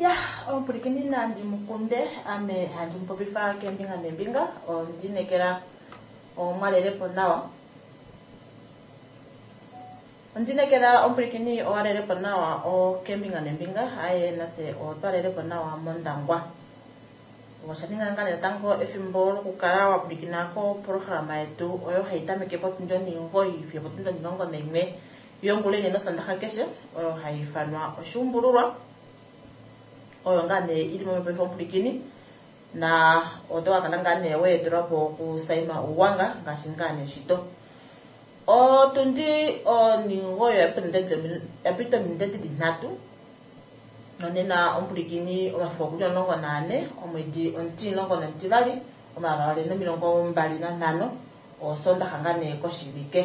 Ya, purikini nanji mukunde ame hanji mpopifa kembinga nembinga ndinekera mwalele ponawa. Ndinekera purikini walele ponawa kembinga nembinga aye nase twalele ponawa mondangwa. Washaninga ngane tango efimbo kukala wa purikinako programa yetu oyo haitameke potundo ningo ifye potundo ningo nengwe yongule neno sandaha keshe oyo haifanwa oshumbururwa oyo ngane ili mwe purikini na odo akana ngane we dropo kusaima uwanga ngashingane shito tundi ningo yapito mindete dinatu nonena purikini omafo kujo longo nane omwedi onti longo nantivali omavale no milongo mbali na nano osonda hangane koshilike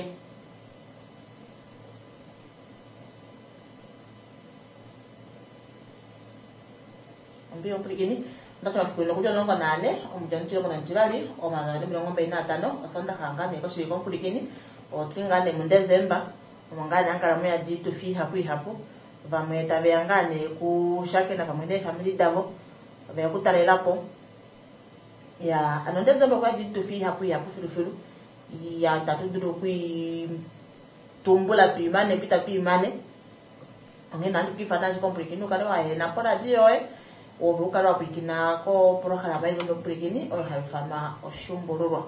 ombiyo purikini ndato mafukulo kujo longo nane omwedi longo nantivali omavale no milongo mbali na tano osonda hangane koshilike purikini otwingane mu December omangane ankala moya ditu fi hapu vamwe taveangane kushake na vamwe ne family davo vya kutalelapo ya anondeza kwa jitu fi hapu filu ya tatuduru kui tumbula tuimane pita tuimane ngena ndikifana jikomprikini kale wa na pora jioe obukala wapikina ko programa bayi ndo prikini o haifana oshumbururwa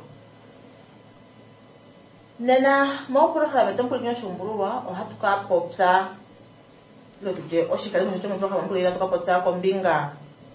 nena mo programa tomprikini oshumbururwa o hatuka popsa lo tuje oshikali mo chomo programa mbulira tukapotsa kombinga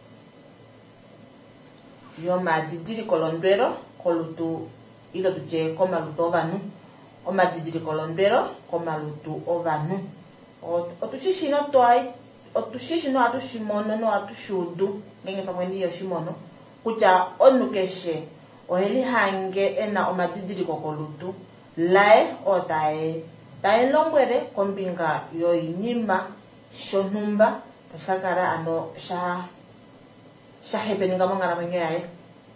yo madidiri kolondwero kolutu ilo tuje komalutu ovanu omadidiri kolondwero komalutu ovanu otushishino toai otushishino atushimono no atushudu ngenge pamwe niyo shimono kucha onukeshe oheli hange ena omadidiri kokolutu lae otae tae lombwere kombinga yo inyima shonumba tashakara ano sha happeninga mangara manyaye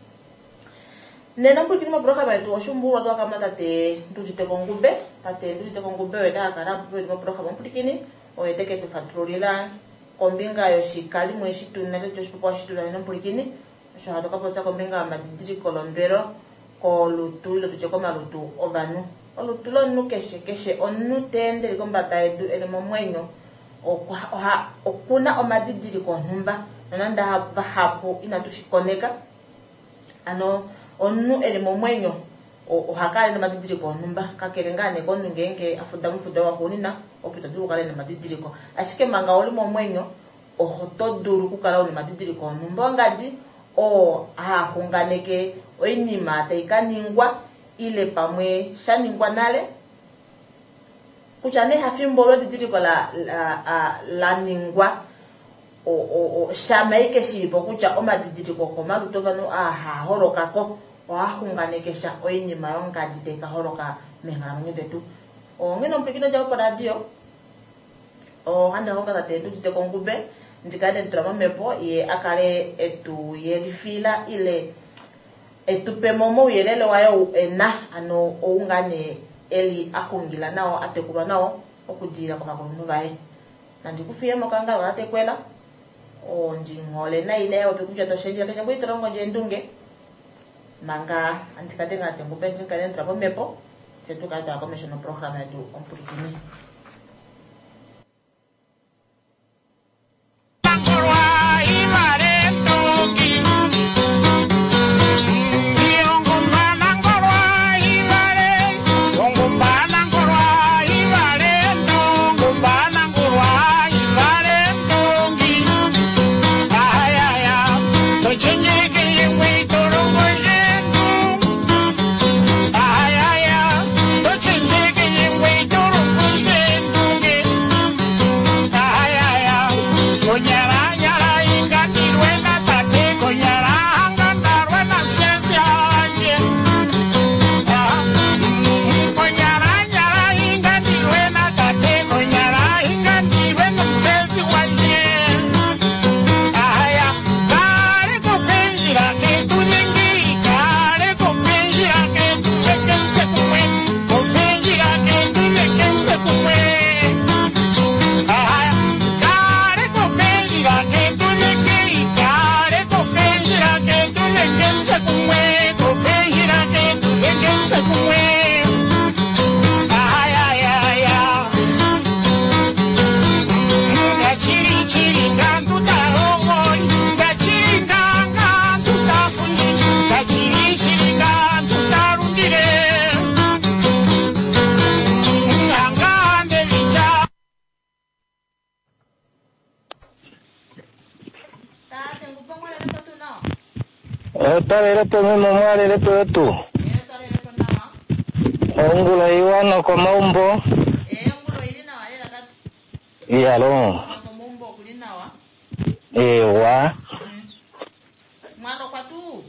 nena mpukini mabroka baitu oshumbu watu akamata te ndujite kongube weta akara mpukini mabroka mpukini oyeteke tufatrolila kombinga yo shikali mweshitu nale joshipo shitu nale mpukini sho hatoka potsa kombinga madidiri kolondwero kolutu ilo tucheko malutu ovanu olutu lo nukeshe onutende likombata edu elimo mwenyo okuna omadidiri konumba nanda hapo inatushikoneka ano onu elimo mwenyo ohakale na madidiri konumba kakelengane konungenge afuda mfuda wa hunina opita duru kale na madidiri ko ashike manga olimo mwenyo ohotoduru kukala na madidiri konumba ngadi hunganeke oinima taikaningwa ile pamwe shaningwa nale kuchane hafimbolo didiri ko la ningwa shamaike shipo kucha omadidiri ko komaluto vanu horoka ko hunganekesha oinima yongadi teka horoka mengala mwenyetu ngeno mpikino jawo paradio handa honga tatendu tite kongube ndikade ntrama mepo ye akale etu yelifila ile etupe momo yelele wayo ena ano ungane eli akungila nao atekulwa nao okudira kwa bakunu bae nandi kufia mokanga watekwela ndingole na ile opekuja toshenja kesha bwitrongo jendunge manga antikade ngate ngubenje kale ntrama mepo setu ka ta commission program edu ompurikini Wait, tengo pongo le reto no. Otarere to mimo mware reto tu. Tarere to na. Ongula iwana kwa maumbo. Ongulo ili na wale kati. Iyalo. Kwa maumbo kulina wa. Ewa. Mwano kwa tu.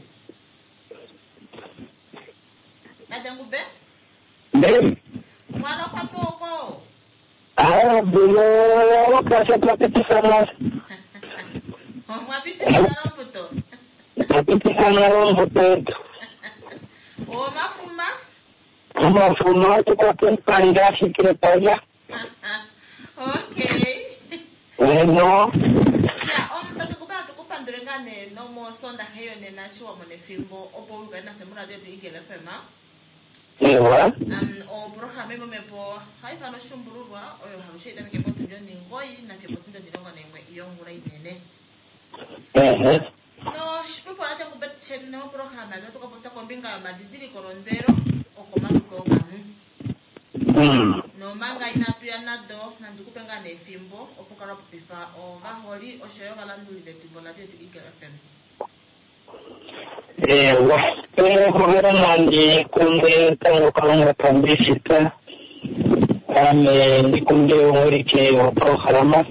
Na tengo be? Be. Mwano kwa tu ko. Bilo pasa papiti sana. Mwapiti sana romputo. Papiti sana romputo. Mafuma? Mafuma tuko panga sikretaya. Okay. Bueno. Ya, tukupa ndurengane no mo sonda heyo nena shiwa mone fimbo opo ugana semura dio igele fema. Ewa. O programa mo mepo haifa no shumbururwa oyo harushi ita ngepo tunjo ni ngoi na kepo tunjo dinonga nemwe iyongura inene. No, shipo ate kubet shed no programa no tukapota kombinga madidiri korondero okoma tukoganu. No manga inapia nado na njikupenga ne fimbo opokara pupifa o vaholi oshoyo galandu ile tibola dio igele fema. Jovera nandi kunde tango kalunga tambisita ame kunde umurike wa programa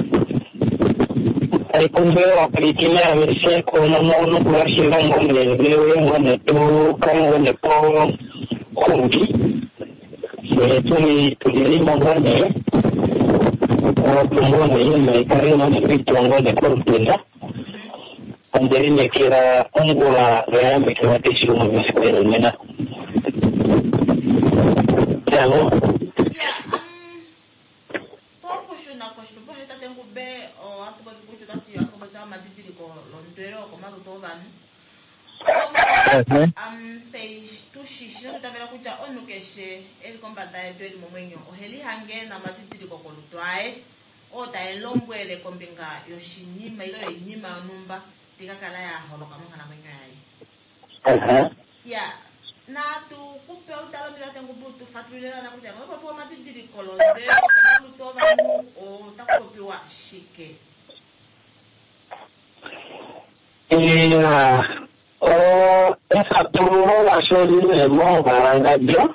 ay kunde wa pritina amirse ko namono kuashira ngone lewe ngone tu kango ne po kungi tuni tulimo ngone o ngone me karino spiritu ngone kontinda Anderi ne kira ongula realmente que mate si uno me espera mena. Hello. Poco shuna koshtu po heta tengu be o atu ba kuchu dati ako ba sa madidiri ko londero ko maru to van. Page tu shishi no tabela kucha onu keshe el kombata e do el momenyo o heli hange na madidiri ko kolutwae o ta elombwele kombinga yoshinima ilo enyima numba tiga kala ya holo kama kana menyo yayi. Ya, na tu kupe utalo bila tengu butu fatulera na kuja ngapa po matidiri kolonde ko luto vanu o takopiwa shike. Esa tuvo la soli de monga yo.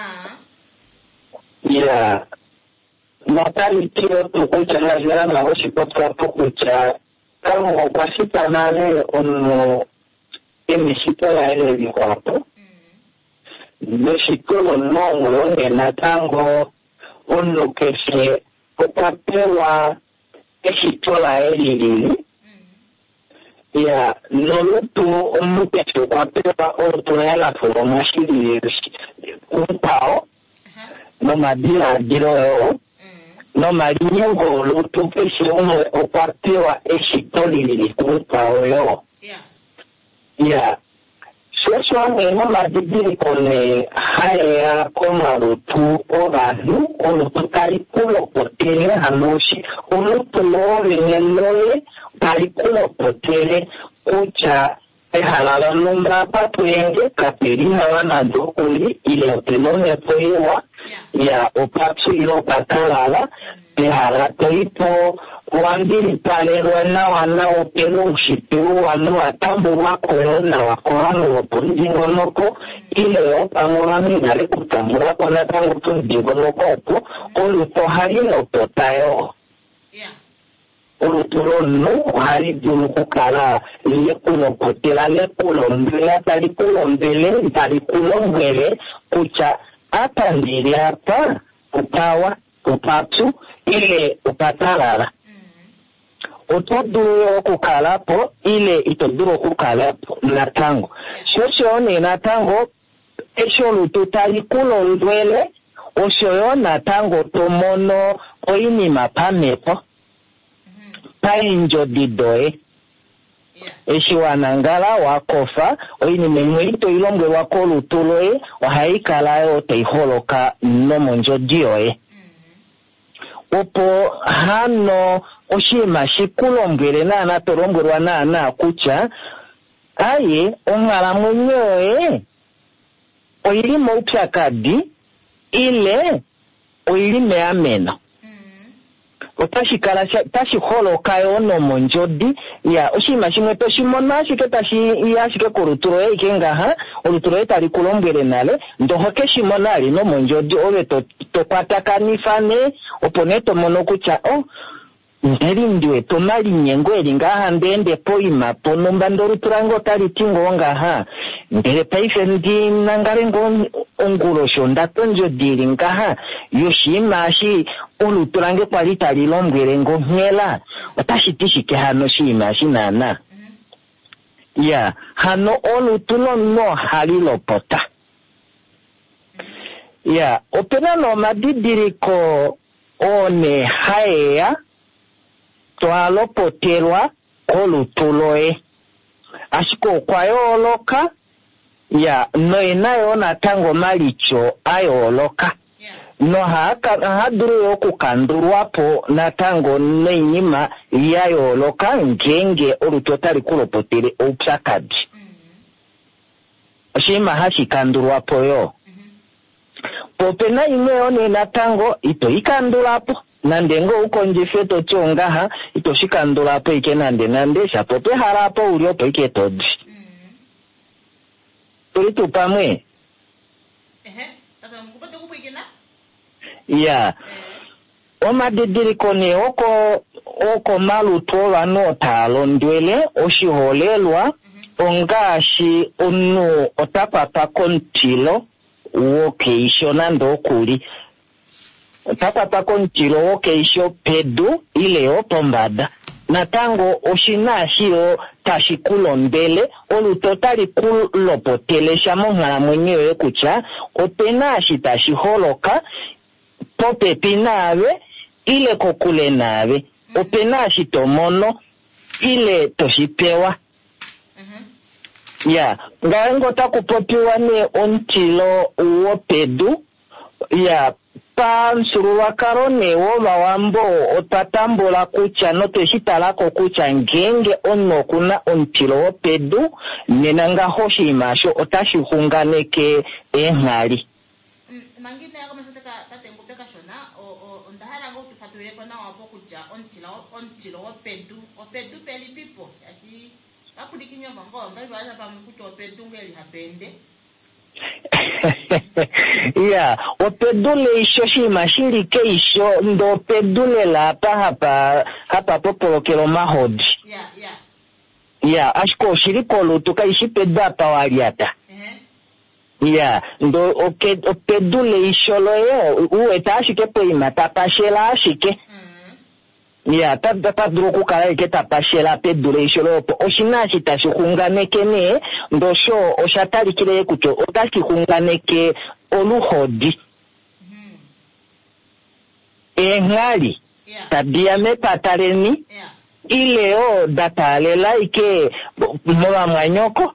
Ya. Notari tiro tu kucha na jana na hoshi potka kucha. Como casi canale uno emisito la aire di cuarto. Mexico no de natango uno que se ocapewa Mexico la aire di. Ya no tu uno que se ocapewa otro de la forma de un pao. No madira giro. No marinho golo tu presione o parteva e si toglie di colpa o io. Ya. So anche ma di dire con le haya come tu ora o tu cariculo potere anoshi o tu muove nell'ole cariculo potere ucha halala nombra papuenge kaperina wanado kuli ile otelone poewa ya opatsu ilo patalala pehala toipo wandiri pale wana opelo ushipiru wano atambo wako na wakohano wapunjingo noko ile opangorami nare kutamura kona tango tunjingo noko opo olupo harino ototayo Uruturono hari dulu kukala lekulo kotela lekulo mbele talikulo mbele talikulo mbele kucha hapa ndili hapa upawa upatu ile upatalala utoduro kukalapo ile itoduro kukalapo natango shosho ni natango esho lututalikulo mbele oshoyo natango tomono oini mapamepo painjo didoe eshiwanangala wakofa oini memwito ilomwe wako lutuloe wahaikalayo teiholoka nomonjo dioe upo hano oshima shikulombwele nana tolombwelwa nana kucha aye ongala mwenyoe oilimo upyakadi ile oilime ameno otashikala tashiholoka ono monjodi ya oshima shimwe toshimona ashike ashike kuluturo ikengaha oluturo tali kulombwele nale ndohoke shimona ali no monjodi obe tokwatakanifane opone tomono kutya ndeli ndiwe tomali nyengo elingaha ndende poima ponomba ndoluturango tali tingo ngaha ndele paife ndi nangarengo ongulosho ndatonjo dili ngaha yoshimashi oluturange kwali tali lombwele ngo ngela otashitishike hano shimashi nana ya hano olutulo no halilopota ya opena no madidiriko one haeya twalopotelwa kolutuloe ashiko kwayoloka ya noinayo natango malicho ayoloka no haduru okukandulwapo natango neinyima yayoloka ngenge olutotali kulopotele upsakadi shima hashikandulwapo yo popena imwe one natango itoikandulapo nandengo ukonjife tochongaha itoshikandulapo ike nande shapope harapo uliopo ike todi tulitu pamwe ya omadidiriko ne oko malutolwa notalo ndwele oshiholelwa ongashi onu otapapa kontilo wokeisho nando okuli otapapa kontilo wokeisho pedu ile opombada natango oshinashio tashikulondele olutotali kulopotele shamonhala mwenyewe kucha openashi tashiholoka popepi nawe ile kokule nawe openashi tomono ile toshipewa ya ngarengo takupopiwa ne ontilo wopedu ya pansuruwakaro newo bawambo otatambula kucha noteshitalako kucha ngenge ono kuna ontilo wopedu nenanga hoshimasho otashihunganeke enhali mangine yako masateka tatengupeka shona ondahara ngo tufatule pana wapo kucha ontilo wopedu peli pipo shashi akudikinya vango ngabana pamukucha wopedu ngeli hapende ya opedule isho shima shilike isho ndo pedule la hapa popolokelo mahodi ya ashiko shiriko lutuka ishipeda pa waliata ya ndo opedule isho loyo uwe tashike po imatapashela ashike ya tadruku kala ike tapashela pedule isho loyo oshinashi tashihunganeke ne ndosho oshatalikile kucho otashihunganeke oluhodi engali tabia mepataleni ileo datalela ike mola mwanyoko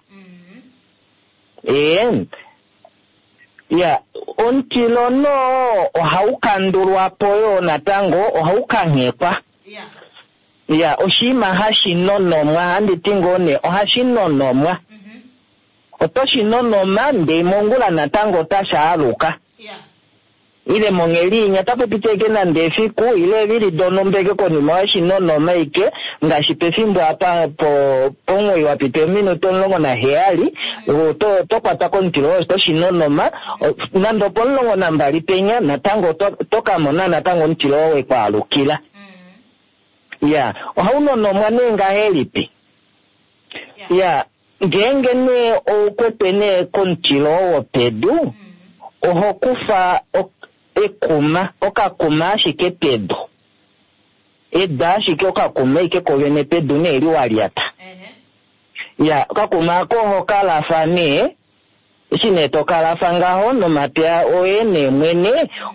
ya ontilo no ohaukandulwapo yo natango ohaukanyepa ya oshima hashinonomwa handitingone ohashinonomwa otoshinonoma nde mongula natango tashaaluka ile mongelinya tapopiteke nande fiku ile bili donombeke konima washinonoma ike ngashipefimbo apa pomwe wapite minuto nlongo na heali tokwata kontilo toshinonoma nando ponlongo na mbali penya natango tokamona natango ntilo we kwalukila ya ohaunonomwa nenga helipi ya ngenge ne okwepene kontilo wopedu ohokufa ekuma okakuma ashike pedu eda ashike okakuma ike kovene pedu neri waliata ya okakuma koho kalafane ichineto kalafangaho nomapya oene mwene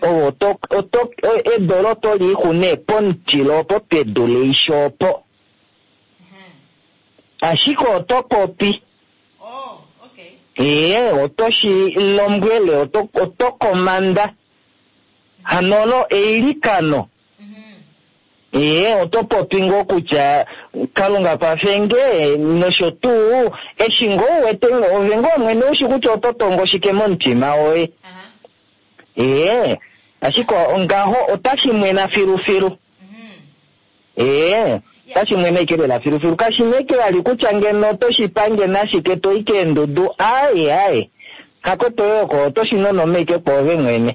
edolo tolihune pontilo po pedu leishopo ashiko otokopi otoshi lombwele otokomanda hanolo eilikano otopopi ngo kucha kalunga pafenge noshotu eshingo wetengo ovengo mwene ushikucha ototongo shikemo ntima oe ashiko ngaho otashi mwena firu Tashi mwene kile la firu kashi meke alikuchange no toshi pange nashi ke to ike ndudu ai kakoto yoko toshi no meke pove mwene.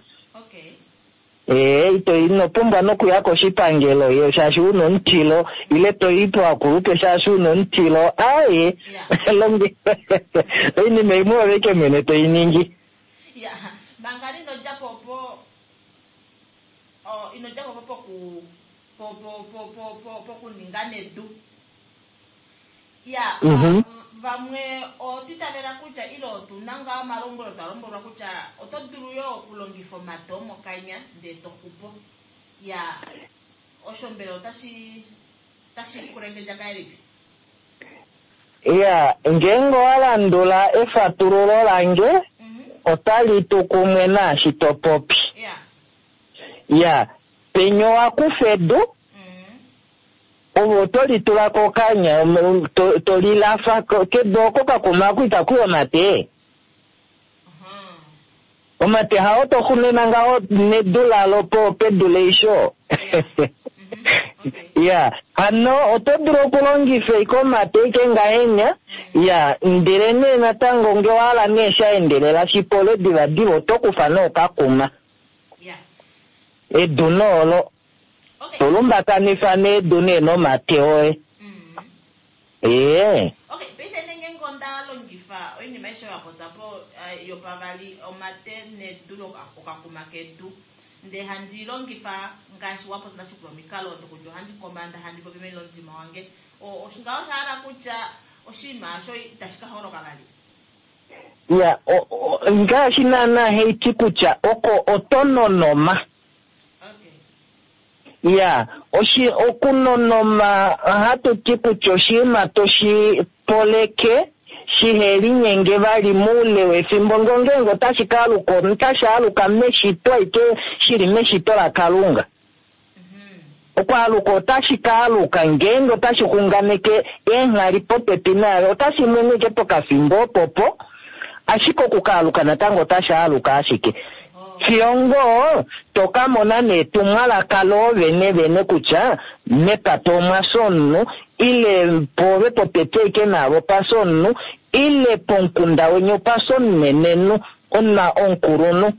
Ito ino pumba no kuyako shipangelo yo shashi uno ntilo ile to ipo akurupe shashi uno ntilo longi ini meimu weke mwene to iningi bangari no japopo ino japopo po kuningane du vamwe otitavera kucha ilo tunanga marombolo tarombolo kucha otoduru yo kulongifo matomo kanya de tohupo oshombelo tashi kurengeja kairipi ngengo alandula efatururo lange otali tukumwe na shitopopi penyo wakufedu obo toli tulako kanya toli lafa kedoko kakumaku itakuwa mate omate hao tokunena ngao nedula lopo peduleisho hano otoduro kulongife iko mate kenga enya ndirene na tango ngewala nesha endelela shipole diva tokufano kakuma edunolo Tulumba kanifane dune no mateo pete nenge ngonda longifa oni maisha wako zapo yopavali omate ne dulo okakumakedu nde handi longifa ngashi wapo zina shukuro mikalo ndokujo handi komanda handi popime lonjima wange oshingawo shara kucha oshima sho tashika horo kabali ngashi nana heiti kucha oko otononoma oshi okunonoma hatu kipu choshima toshi poleke shiheri nyenge bali mule wefimbo ngongengo tashikaluko ntashaluka meshito ike shiri meshito la kalunga okwaluko tashikaluka ngengo tashikunganeke enhali popepinaro tashimweneke pokafimbo popo ashiko kukaluka natango tashaluka ashike Fiongo toka mona ne tumala kalo vene kucha meka toma sonu ile pove popete ke na ropa sonu ile ponkunda wenyo pason nenenu onna onkurunu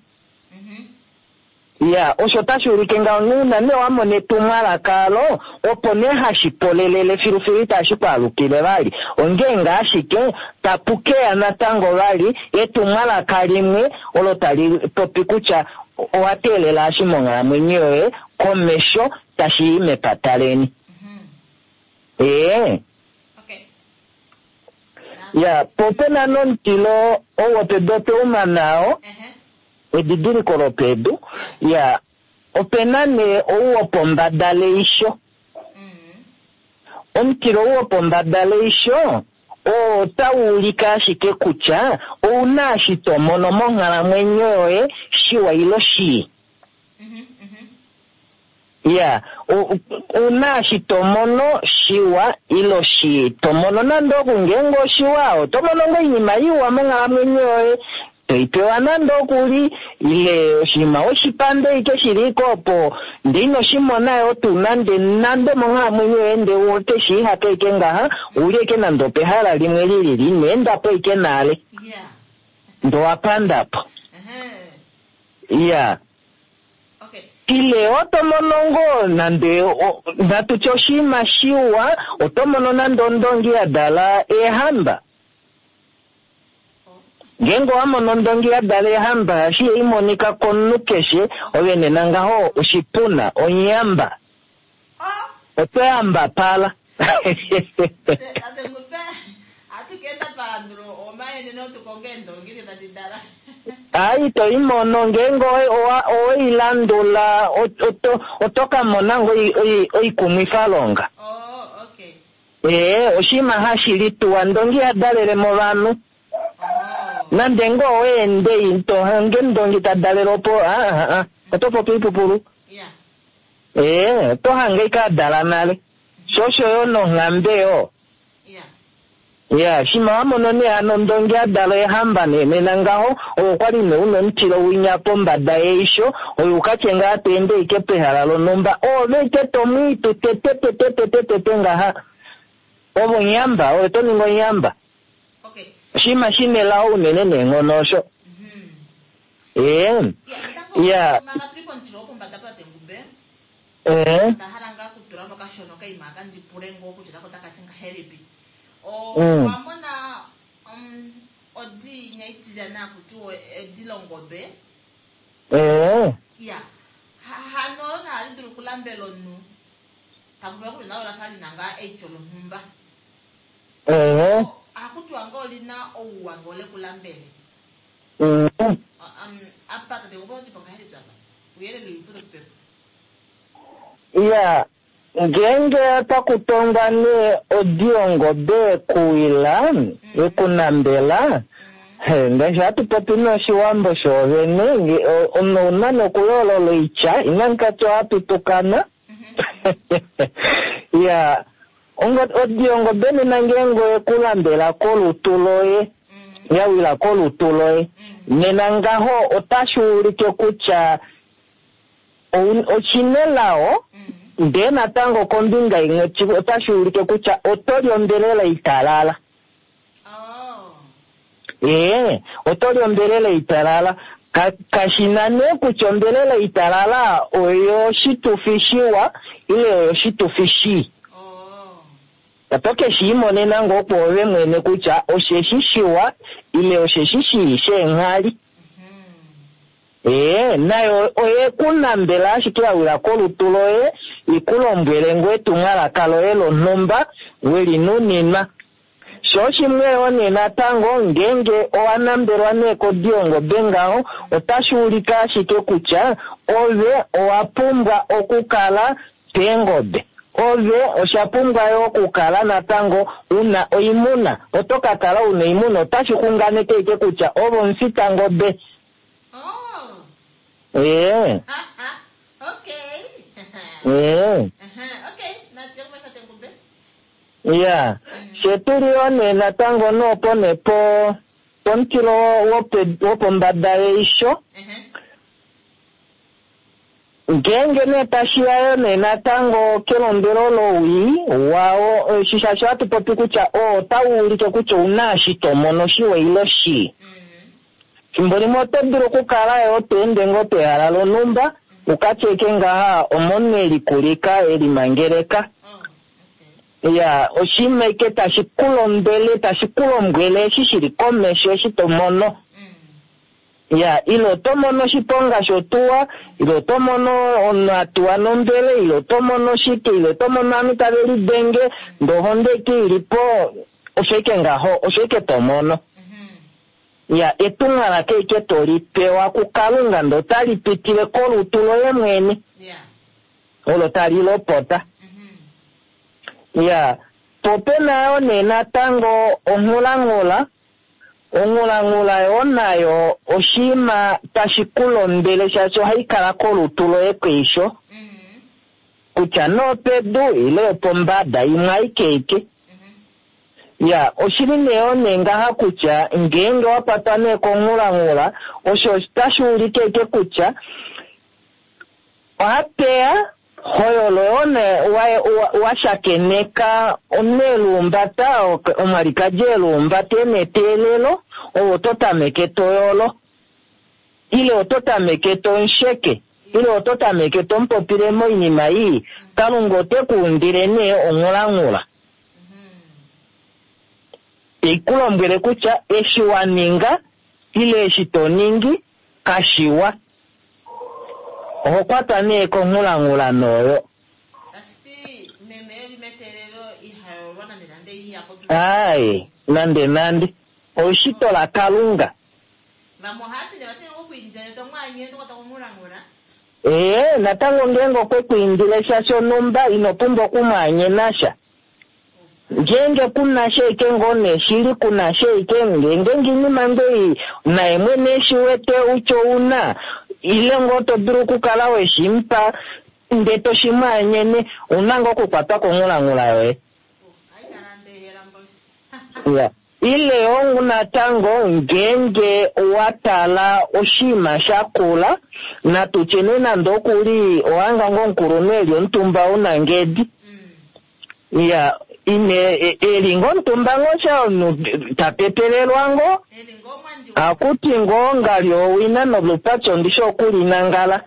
oshotashi urikenga nguna ne wamone tumala kalo opone hashipolelele firufirita ashipalukile bali ongenga ashike tapuke anatango bali etumala kalimwe olotali topikucha owatelela ashimonga mwenyewe komesho tashime pataleni popena nontilo owopedote umanao edidiri koropedu openane owopombadaleisho omtiro owopombadaleisho tawulika ashike kucha ounashitomono mongala mwenyowe shiwa ilo shi unashitomono shiwa ilo shi tomono nandoku ngengo shiwao tomono ngo inyima yiwa mongala mwenyowe toipewa nando kuli ile oshima oshipande ike shirikopo ndino shimonayo tunande nando monga mwenye ende wote shiha keke ngaha uleke nando pehala limwe lili nenda po ike nale ndo wapandapo ile otomonongo nande natuchoshima shiwa otomono nando ndongi adala ehamba gengo amo nondongi adale hamba shi imonika konukeshe ovene nangaho ushipuna onyamba otoyamba pala to imono ngengo oilandula otoka monango oikumifalonga oshima hashilitu wandongi adalele movanu nandengo wende into hangendongi tadaleropo otopo pipupuru to hange ka dalanale shosho yo no ngambeo Ya shima mono ne anondongia dale hambane nenangaho okwali ne uno ntilo winyapo mbada eisho oyukachenga atende ikepe halalo nomba leke tomitu tete ngaha obo nyamba otoni ngo nyamba. Okay. Shima shine lao nene ngonosho. Ya mama tripo ntilo kumbada pa tengube. Taharanga kuturano kashono kai makanji purengo kuchira kotaka tinga heripi. Wamona odi nyaitijana kutuo dilongobe. Ya. Hano na aliduru kulambelo nu. Takuwa kule na wala fali nanga echolo humba. Akutu angoli na owu angole kulambele. Apata de uboji pakahari jaba. Uyele liuputo pepe. Ya. Ngenge takutonga ni odiongo be kuilan ekunambela ndasha tupopino shiwambo shovene onona kuyolo loicha inankato apitukana ya odiongo be nangengo ekulambela kolutuloye yawila kolutuloye nenangaho otashurike kucha ochinelao Dena tango kombinga ingoti otashurike kucha otoriondelela italala. Otoriondelela italala kashinane kuchondelela italala oyo shitufishiwa ile oyo shitufishi. Katoke shimone nango powe mwene kucha osheshishiwa ile osheshishi shenghali. Nayo oye kunambela shikia wila kolutuloye ikulombwele ngwe tungala kaloye lo nomba weli nunina. Shoshi mweo nina tango ngenge oanambelwa neko diongo bengao otashulika shike kucha ove oapumbwa okukala tengobe. Ove oshapumbwa yo okukala na tango una oimuna otoka kala una imuna otashikunga ike kucha ovo nsitango be. Okay. Okay. Natia kumesa tengube. Yeah. Sheturione na tango no pone po ponkilo wopo mbada isho. Ngenge ne tashiayo ne na tango kilondero lowi wao shishashatu popi kucha tawulike kucha unashito monoshiwe iloshi. Kimbori moto biro kukala yo tende ngote halalo numba ukacheke ngaha omone likulika elimangereka. Ya oshimeke tashikulombele tashikulomgwele shishirikomesho shitomono. Ya ilo tomono shiponga shotua ilo tomono onatua nombele ilo tomono shike ilo tomono amitabeli denge ndohondeki ilipo osheke ngaho osheke tomono. Ya etungala keke tolipewa kukalunga ndo talipitile kolutuloye mwene. Olo talilopota. Ya pope nayo nena tango ongulangula yonayo oshima tashikulondele shacho haikala kolutuloye kwisho. Kucha no pedu ile pombada imwaikeke. Ya oshirineo nengaha kucha ngenge wapatane kongulangula osho tashurike kucha wapea hoyolo one washakeneka onelumbata omarikajelumbate netelelo ototame toyolo ile ototame tonsheke ile ototame tompopiremo inima hii kalungote kundirene ongulangula ikulombwele kucha eshiwaninga ile eshitoningi kashiwa okwata neko ngulangula noyo Asti memeli metelelo iharwana nande yako nande oshitola kalunga Vamohati ne batenge okuindile tomwanye tokota kumulangula natango ngengo kwekuindile shasho nomba inopumbo kumanye nasha Ngenge kuna sheke ngone shiri kuna sheke ngenge ngini mandei na emwene shiwete ucho una ile ngoto biruku kalawe shimpa ndeto shimanyene unango kukwata kongulangula we Yeah. Ile ongu natango ngenge watala oshima shakula na tuchenena ndokuli oanga ngonkuronelio ntumba unangedi. Yeah. Ine elingo ntumba ngocha tapepelelwango akuti ngonga lyo no lupacho ndisho kuli nangala.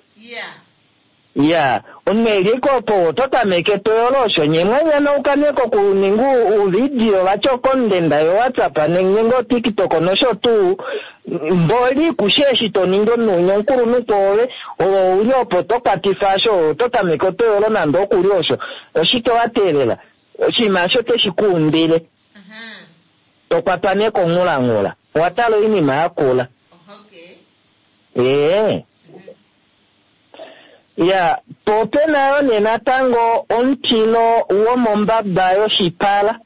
Yeah, uneliko po totameke toyolosho nyemwanya na ukaneko kuningu video wacho kondenda yo WhatsApp nengo TikTok nosho tu mboli kusheshi to nindo nunyo nkuru nutowe o uliopo tokatifasho totameke toyolo nando kuliosho oshito watelela oshimasho teshikundile tokwataneko ngula watalo ini maakula. Ya, pope nayo nena tango ontilo uo mombaba yo shipala.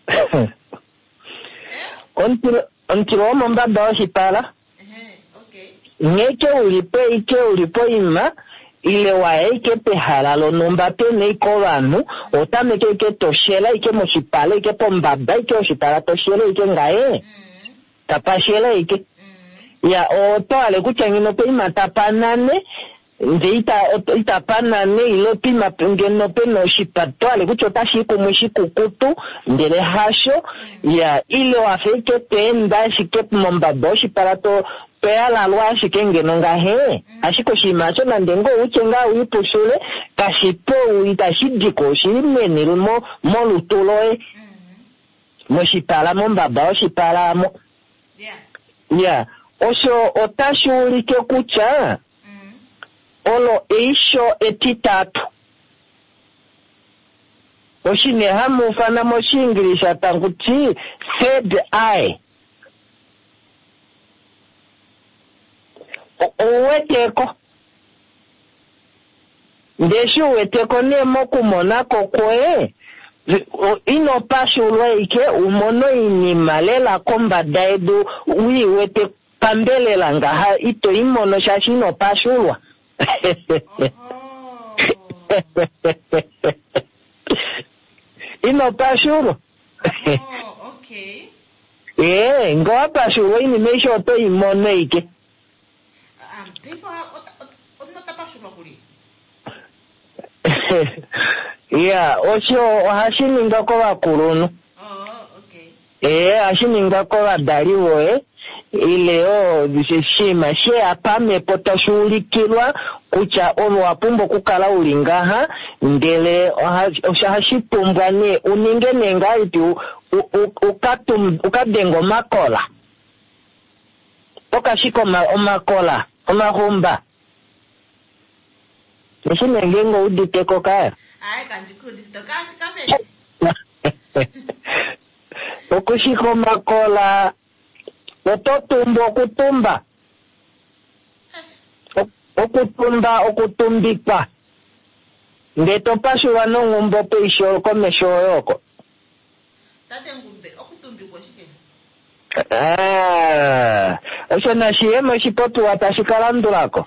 ontilo uo mombaba yo shipala. Ngeke ulipo ima, ile wae ike pehalalo numbate neiko vanu, otameke ike toshela ike moshipala, ike pombaba ike oshipala toshela ike ngae. Tapashela ike. Ya, oto ale kuchangino pe ima tapanane, nde itapanane ilo pima ngeno peno shipato ale kuchota shiku mwishikukutu ndele hasho ya ile wafeke tenda shike mombabo shiparato pea la lwa shike ngeno ngahe ashiko shimacho na ndengo uchenga uipushule kashipo uitashidiko shimeni mo lutuloe mo shipala mombabo shipala mo ya osho otashulike kucha olo eisho etitatu. Oshine hamu fana moshingilisha tanguti third eye. Uweteko. Ndeshu uweteko nemo kumonako kwe. Ino pashulo ike umono inimalela komba daidu uwete pambele langaha ito imono shashino pashulwa. Ino pashuro. Okay. Ngoa pashuro ini mesho to imone ike. People not pashuro kuli. Yeah, osho hashini ngako wakurunu. Okay. Hashini ngako wadaliwo ileo shima she apame potashulikilwa kucha ono wapumbo kukala ulingaha ngele hashitumbwane uningene ngaiti ukadengo makola okashiko omakola omahumba nishine ngengo uditeko kaya kanjikuditeko ashikame okushiko makola ototumbo okutumba okutumbikwa ngeto pashulwa nongumbo peisho komesho yoko tate ngumbe okutumbikwa shike osho nashiyemo shipotu watashikalandulako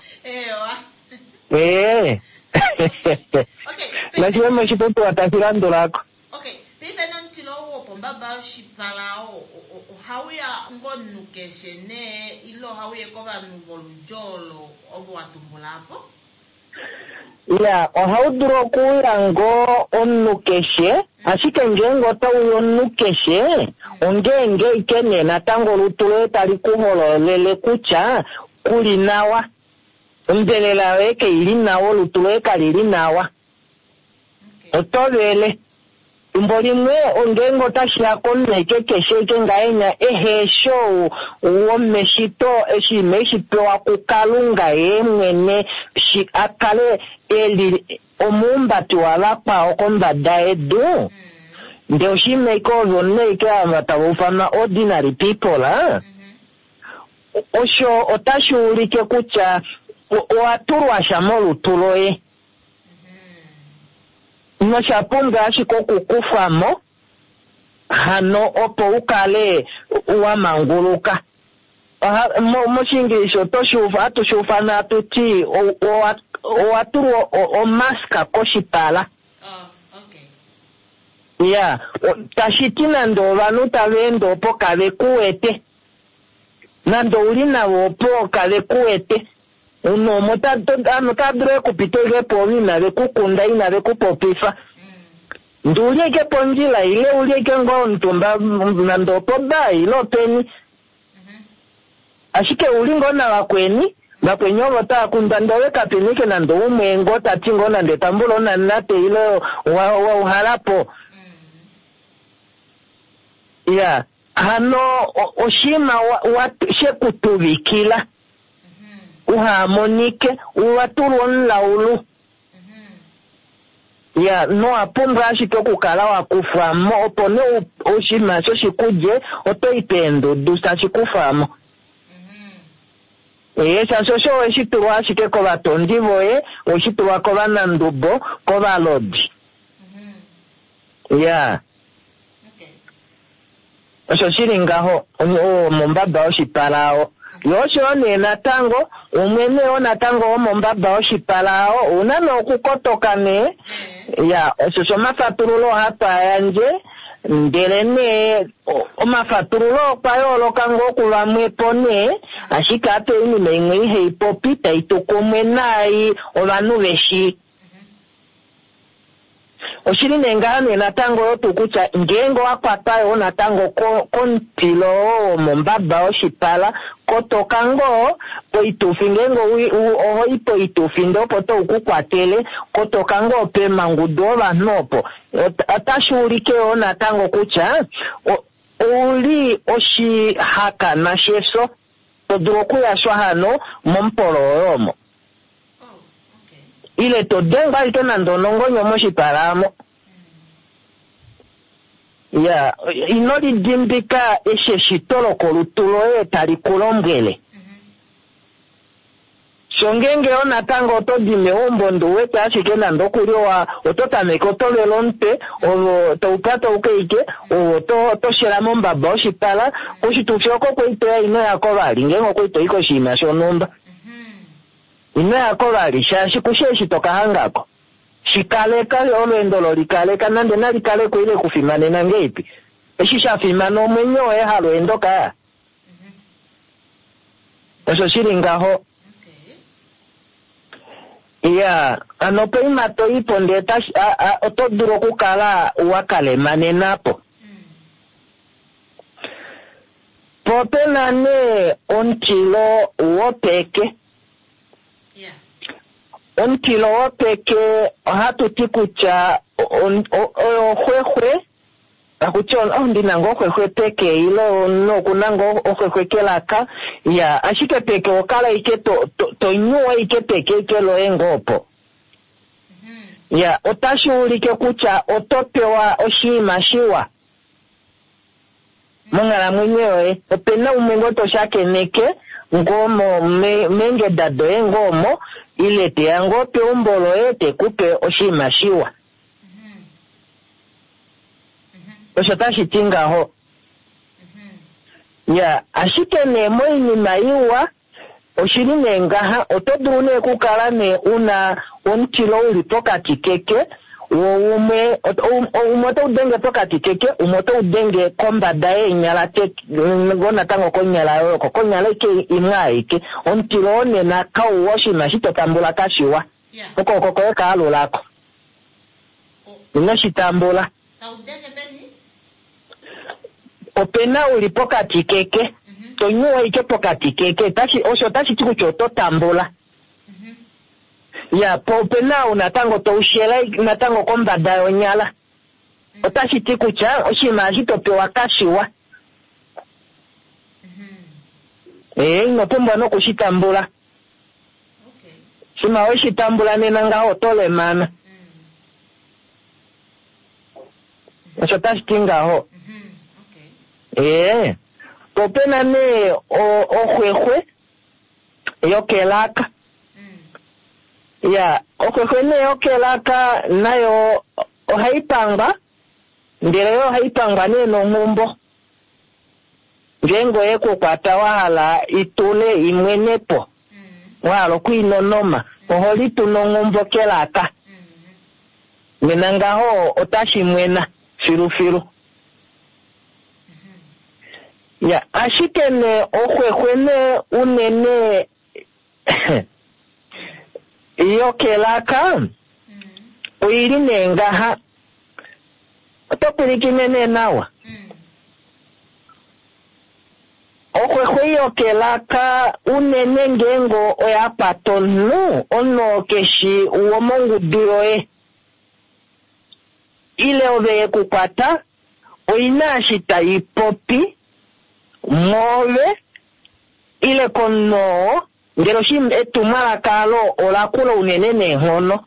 Okay. nashiyemo shipotu watashikalandulako Pipe nontilo uopo mbaba shipalao hauya ngonu keshene ilo hauye koba nuvolujolo obo watumbulapo? Ya, ohauduro kuyango onukeshe, asike ngengo tau onukeshe, ongenge ikene na tango lutule talikuholo lele kucha kulinawa. Mbelela weke ilinawa lutule kalilinawa. Otobele. Mbolimwe ongengo tashako nekekeshe kengaenya ehesho uomeshito eshimeshipewa kukalunga mwene akale eli omumbati walapa okombada edu nde oshimeko zoneke amatawufana ordinary people osho otashulike kucha oaturwa shamolu tuloe noshapunga ashiko kukufamo hano opo ukale uwamanguluka moshingilisho tushufa na tuti oaturu o maska koshipala ya tashiti nando vanu tavendo po kave kuwete nando uli navo po kave kuwete uno motadre kupitege po inave kukunda inave kupopifa ndulieke po njila ile ulieke ngo ntumba nando po ba ilo peni ashike ulingo na wakweni bakwenyo ta kundandowe kapinike nando umwengo tatingo nande tambulo na nate ile wa uhalapo ya hano oshima wa shekutubikila uhamonike uwatulon laulu ya no apumbra shitokukala wakufamo opone oshima so shikuje otoipendo dusa shikufamo esa soso eshitulwa shike ko batondi boye oshitulwa ko banandubo ko balodi ya oso shiringaho omombaba oshipalao yosho nena tango umwene ona tango omombaba oshipalao unano okukotokane ya oso somafaturulo hapa yanje ndelene omafaturulo payolo kango kulamwe pone ashika ate ini mengi heipopita itukomwe nai olanu beshi oshiri nengane natango yotukucha ngengo akwatayo natango kontilo mombaba oshipala kotokango po itufingengo oho ipo itufindo poto ukukwatele kotokango pe mangudo banopo atashurike ona tango kucha uli oshi haka na sheso todroku ya shwahano mompolo romo ile to denga ito nandonongo nyomo shipalamo ya inori dimbika eshe shitolo kolutulo talikulombwele shongenge ona tango otodime ombondo wete ashike nandokuliowa ototameke otolelonte toupata ukeike toshiramo mbaba oshipala kushitufioko kweito ya ino yako bali ngengo kweito iko shima shonumba ino yako bali shashi kusheshi tokahangako shikaleka olwendo lolikaleka nande nalikaleko ile kufimane nangeipi eshishafimana omwenyo halwendo kaya eso shiringaho ya anope imato ipondeta otoduro kukala wakalemane napo pope nane ontilo wopeke ontilo wopeke hatutikucha ohwehwe akuchon ndinango ohwehwe peke ilo no kunango ohwehwe kelaka ya ashike peke okala ike to nyuwa ike peke ike lo engopo ya otashurike kucha otopewa oshima shiwa mungala mwenyewe opena umengo toshake neke ngomo menge dado engomo ilete yangope umbolo ete kupe oshima shiwa osho tashitingaho ya ashike nemo inima iwa oshiri nengaha otodrune kukala ne una ontilo uli pokati keke umoto udenge pokati keke umoto udenge kombada enyala te ngona tango konyala yoko konyala ike imwaike ontilo one na kawoshi mashito tambula kashiwa okoko ka alulako inashitambula opena uli pokati keke tonyuwa ike pokati keke osho tashi chikucho totambula ya popena unatango toushela natango kombada yonyala otashi tikucha oshima shitopewa kashiwa nopumba no kushitambula shima weshitambula nena otolemana osho tashi tingaho popena ne ohwehwe yokelaka ya ohwehwe ne yokelaka nayo ohaipanga ndele yo haipanga neno ngumbo ngengo ekukwata wahala itule imwenepo walo kuinonoma oholitu no ngumbo kelaka menangaho otashimwena filu. Ya, ashikene okwekwe unene yokelaka uiri nengaha otopirikinene nawa okwekwe yokelaka unene ngengo oyapatonu ono keshi uomonguduyoe ile oveye kukwata oinashita ipopi mole ile kono ngero shim etumala kalo olakula unene nehono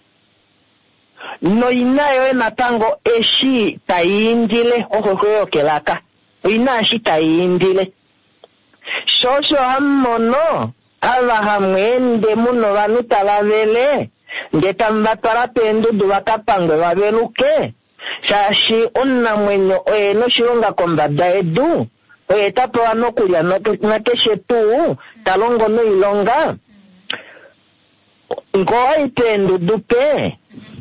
no inayo natango eshi taindile okwekwe kelaka inashi taindile shosho hammono ava hamwende muno vanu talavele ngetamba para pendu duwakapangwe waveluke shashi onna mwenyo no shilonga kombada edu tapo anokulya nakeshe tu talongo no ilonga ngoa itendu dupe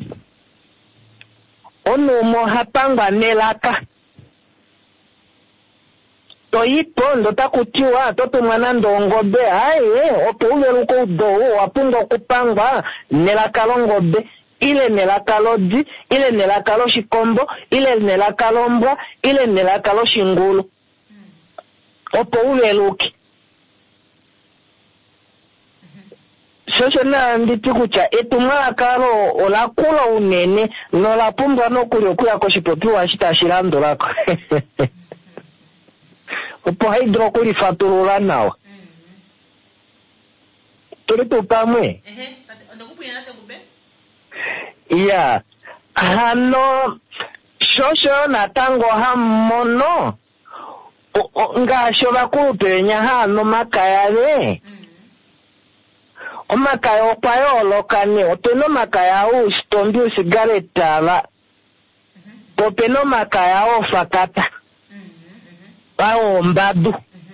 onu mo hapangwa nelaka toipo ndo takutiwa totumwana ndongobe aye opo uveluko udowu wapunga kupangwa nelaka longobe ile nelaka lodi ile nelaka lo shikombo ile nelaka lombwa ile nelaka lo shingulu opo uveluki shosho na nditi kucha etumwa kalo olakula unene nolapumbwa nokulyo kuya koshipopiwa shitashirando lako opo haidro kulifatulula nawa tuli tupamwe ya hano shosho natango hamono ngasho bakupenya hano makayale omakaya opayolokane openo makaya ustombi usigaretala openo makaya ofakata mbadu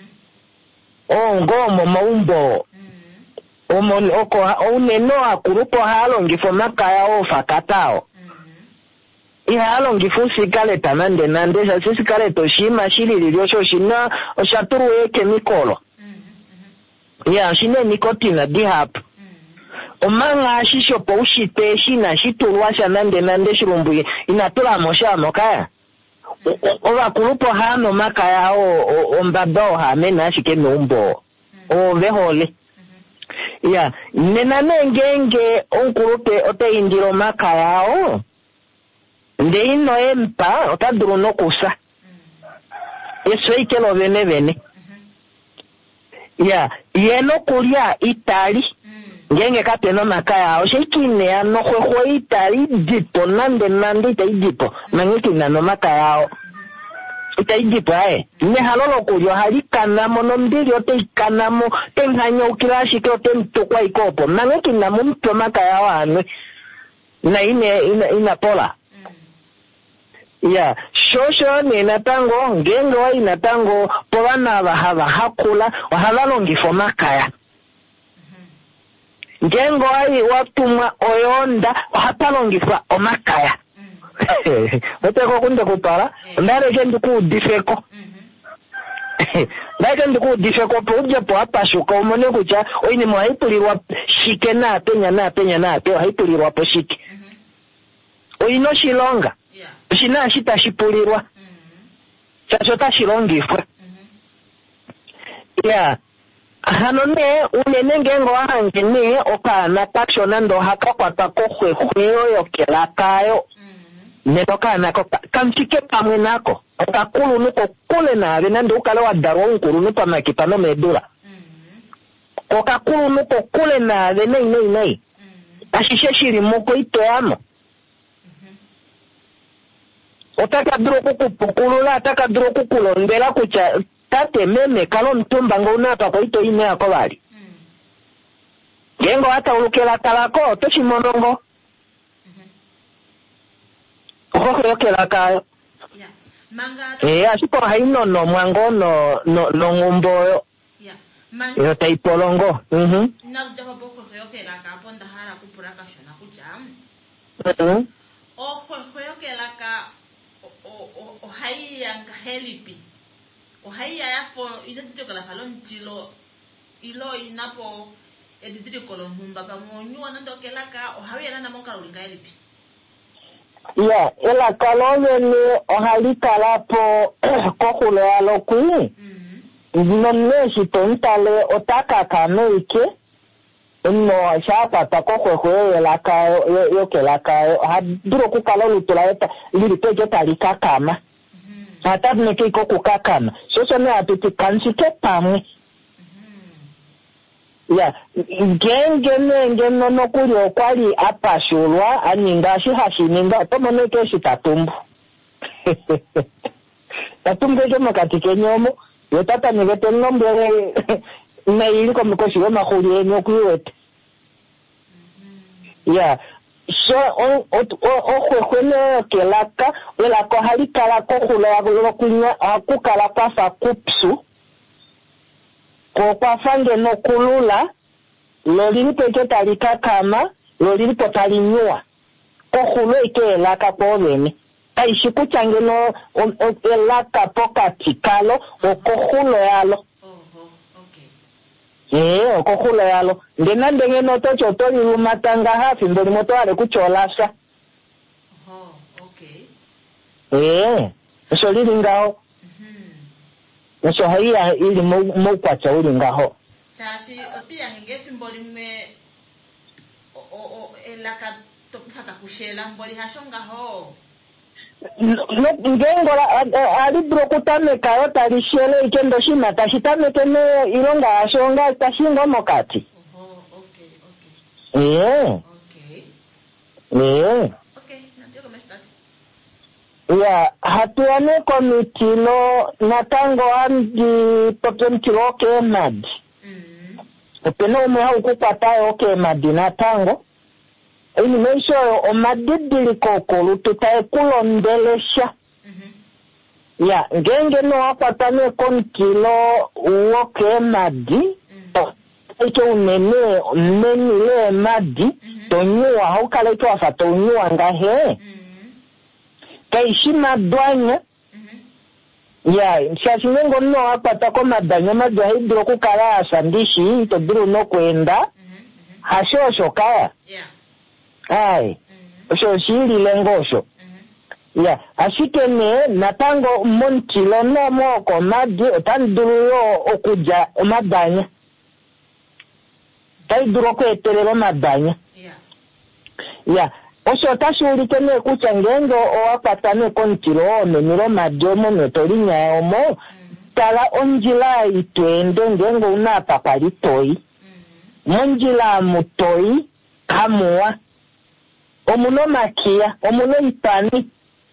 ngomo maumbo oko uneno akurupo halongifo makaya ofakatao ihalongifo usigaleta nande sasigaleta oshima shilililyo shina oshaturu ekemikolo ya shine nikotina dihapu omanga shishopo ushite shina shitulwa sha nande shirumbuye inatula moshamo kaya ovakurupo hano makaya ombado hamena shike numbo ovehole ya nena nengenge onkurupe oteindiro makaya nde ino empa otaduru nokusa eso ikelo vene ya yeno kulya itali ngenge kapeno makaya oshikine ano kwekwe itali dipo nande itaidipo nangikina no makaya itaidipo ne halolo kulyo halikanamo nombili oteikanamo tenhanyo ukilashike otemtukwa ikopo nangikina mumto makaya wanwe na ina pola ya shosho nena tango ngenge wa inatango povana hakula wahavalongifo makaya ngengo ai watumwa oyonda wahatalongifwa omakaya oteko kunde kupala ndare kendi kudifeko ndare kendi kudifeko po uje po apashuka umone kucha oini mwaipulirwa shike na penya haipulirwa po shike oino shilonga shina shita shipulirwa chachota shilongifwa ya hanone unene ngengo wahangene okana takshona ndo hakakwata kohwehweyo yokelakayo nenokana kamchike pamwe nako okakulu nuko kule nawe nande ukale wadarwa unkulu nupa makipano medula okakulu nuko kule nawe nei ashishe shiri muko itoyamo otakaduro kukupukulula atakaduro kukulondela kucha tate meme kalo mtumba ngona kwa ito ine yako bali gengo hata ulukela talako toshimonongo okokela kayo asiko haino no mwango no ngumboyo yo taipolongo na jaba boko okela ka ponda hara kupuraka shona kucham ojo ka hai yang helipi o hai ya fo identity kala falon tilo ilo inapo identity kolon humba pa monyo nando kelaka o hai na monka ulinga helipi ya ela kalone ni o hali kala po kokule aloku nonne sitontale otaka kameike no shapa takokwe la ka yo ke la ka haduro ku kala lutula eta liripeje talika kama atabne ke ko kakama so me atuti kansike pamwe ya ngenge no kuri kwali apashulwa aninga shi hashininga tomone ke shitatumbu tatumbu ke makatike nyomo yotata nigete ngombe na ili kwa mkoshi wa mahuli enyo kuiwete ya so kwene kelaka wela ko halikala ko hula kunya akukala kwa fa kupsu ko kwa fange no kulula lolini peke talika kama lolini potalinyua ko hula ikelaka kwa wene aishi kuchange no elaka poka tikalo ko hula yalo okokula yalo ndena ndenge noto chotori lumatanga hafi mbeli moto ale kucholasa so lingao so haiya ili mo kwacha ulingao sashi opia ngefi mboli me o elaka topata kushela mboli hashonga ho ngengola alibro kutame kayo talishele ikendo shima tashitame kene ilonga ashonga tashinga mokati natiko mestati ya hatuane komitilo natango andi potentilo ke mad openo umeha ukupatayo ke mad natango ini meisho o madidili kokolu tutaekulondelesha ya ngenge no apatane konkilo uoke madi ike unene le madi tonyua haukale tu afata unyua ngahe kaishi madwanya ya shashinengo no apata ko madanya madwa hidro kukala asandishi to biro no kwenda hashosho kaya ai so shiri lengosho ya ashikene natango montilo no moko madi otanduro okuja madanya taiduro ko etelero madanya ya oso tashuri kene kuchangengo o apatane kontiro meniro madomo notorinya omo tala onjila itwende ngengo una paparitoi monjila mutoi kamwa omuno makia omuno itani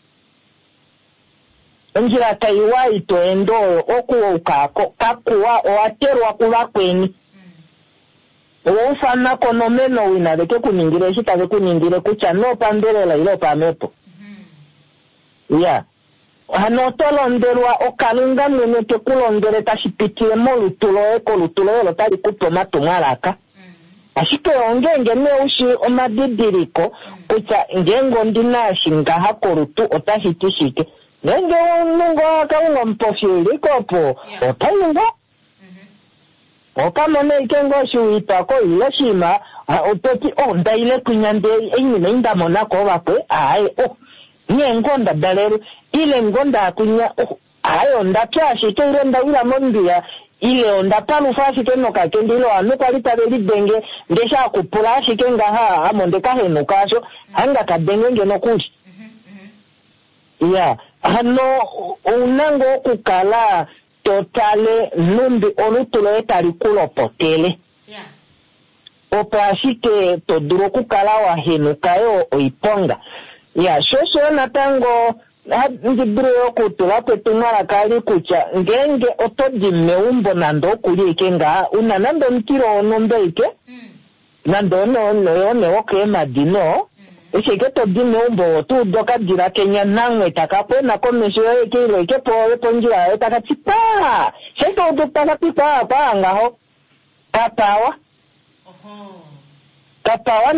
onjila taiwa itwendo okuwa ukako kakuwa oaterwa kuwa kweni ufana konomeno winareke kuningire shitake kuningire kucha no pandelela ilo pamepo ya hano tolonderwa okalunga mwene tekulondere tashipitile mo lutulo eko lutulo yolo tali kutoma tumalaka ashike ongenge neushi omadidiriko kucha ngengo ndinashinga hakorutu otahitishike nenge nungo akaunga mpofili kopo otayungo okamone ikengo shuitako ile shima ototi ndaile kunyande enyine indamona ko bakwe nyengonda dalero ile ngonda kunya ayo ndapyashi kire ndawira mondia ile onda palufasi kenoka kendilo anukalita libenge ngesha kupulashi kenga amonde kahenukasho anga kadenge ngeno kuli ya hano unango kukala totale numbi olutulo etalikulo potele opashike toduro kukala wahenukayo oiponga ya shosho natango ndibiro kutula petumala kali kucha ngenge otodi meumbo nando kuli ikenga una nando mtiro onombe ike nando no oke madino ishike todi meumbo tu doka dira Kenya nangwe takapwe na komesho ike ile ike po ponjira takatipa sheko dokta tipa ngaho kapawa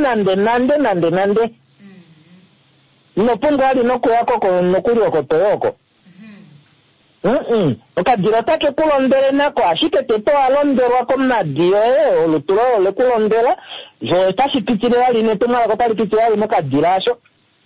nande no punga ali no kuyako ko no kuri okotoyoko Okadira take kulondele nako ashike teto alondelwa ko madio olutulo le kulondela zo tashi pitira line to mala ko tali pitira line kadirasho.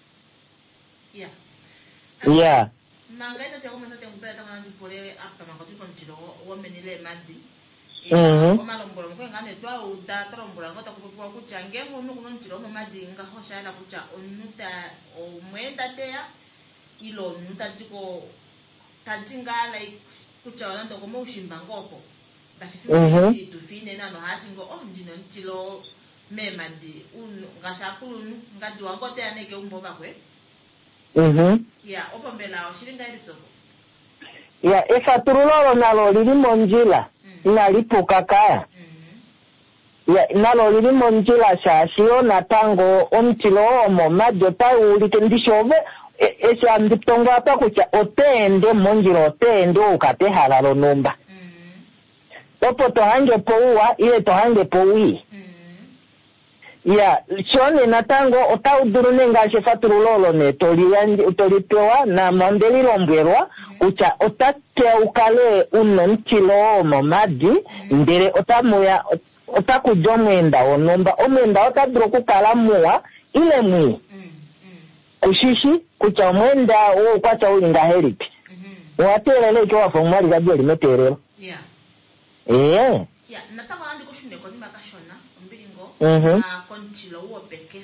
Yeah. Mangaina te komesa te mpela tanga ndipole apa mangoti kontiro womenile mandi. Omalombolo mko ngane twa uda torombula ngota kupwa kuchange ngono kuno ntiro mo madinga hoshala kucha onuta omwenda teya ilo nuta tiko tajinga like kucha wana ndoko mo ushimba ngoko basi fini tufine nano hati ngo ndino ntilo memadi ngashakulu ngadi wangote aneke umboka kwe. Yeah, opombela oshiringa ilitsoko. Yeah, efaturulolo nalo lili monjila inalipuka kaya. Yeah, nalo lili monjila shashio natango omtilo omo majo taulike ndishove esha nditonga apa kucha otende monjila otende ukate halalo numba. Opo tohange pouwa ile tohange pouwi. Ya, shone natango otaudurune ngashe faturulolo ne tolipewa na mandeli lombwerwa ucha otatea ukale unontilo momadi ndere otamuya otakujomwenda onomba omwenda otaduro kukala muwa ile mwi kushishi kucha mwenda kwacha ulinga heripi waterele ikiwa wafomwari gabi olimeterelo yeah natango nandi kushune kwa nima kashona kontilo uo peke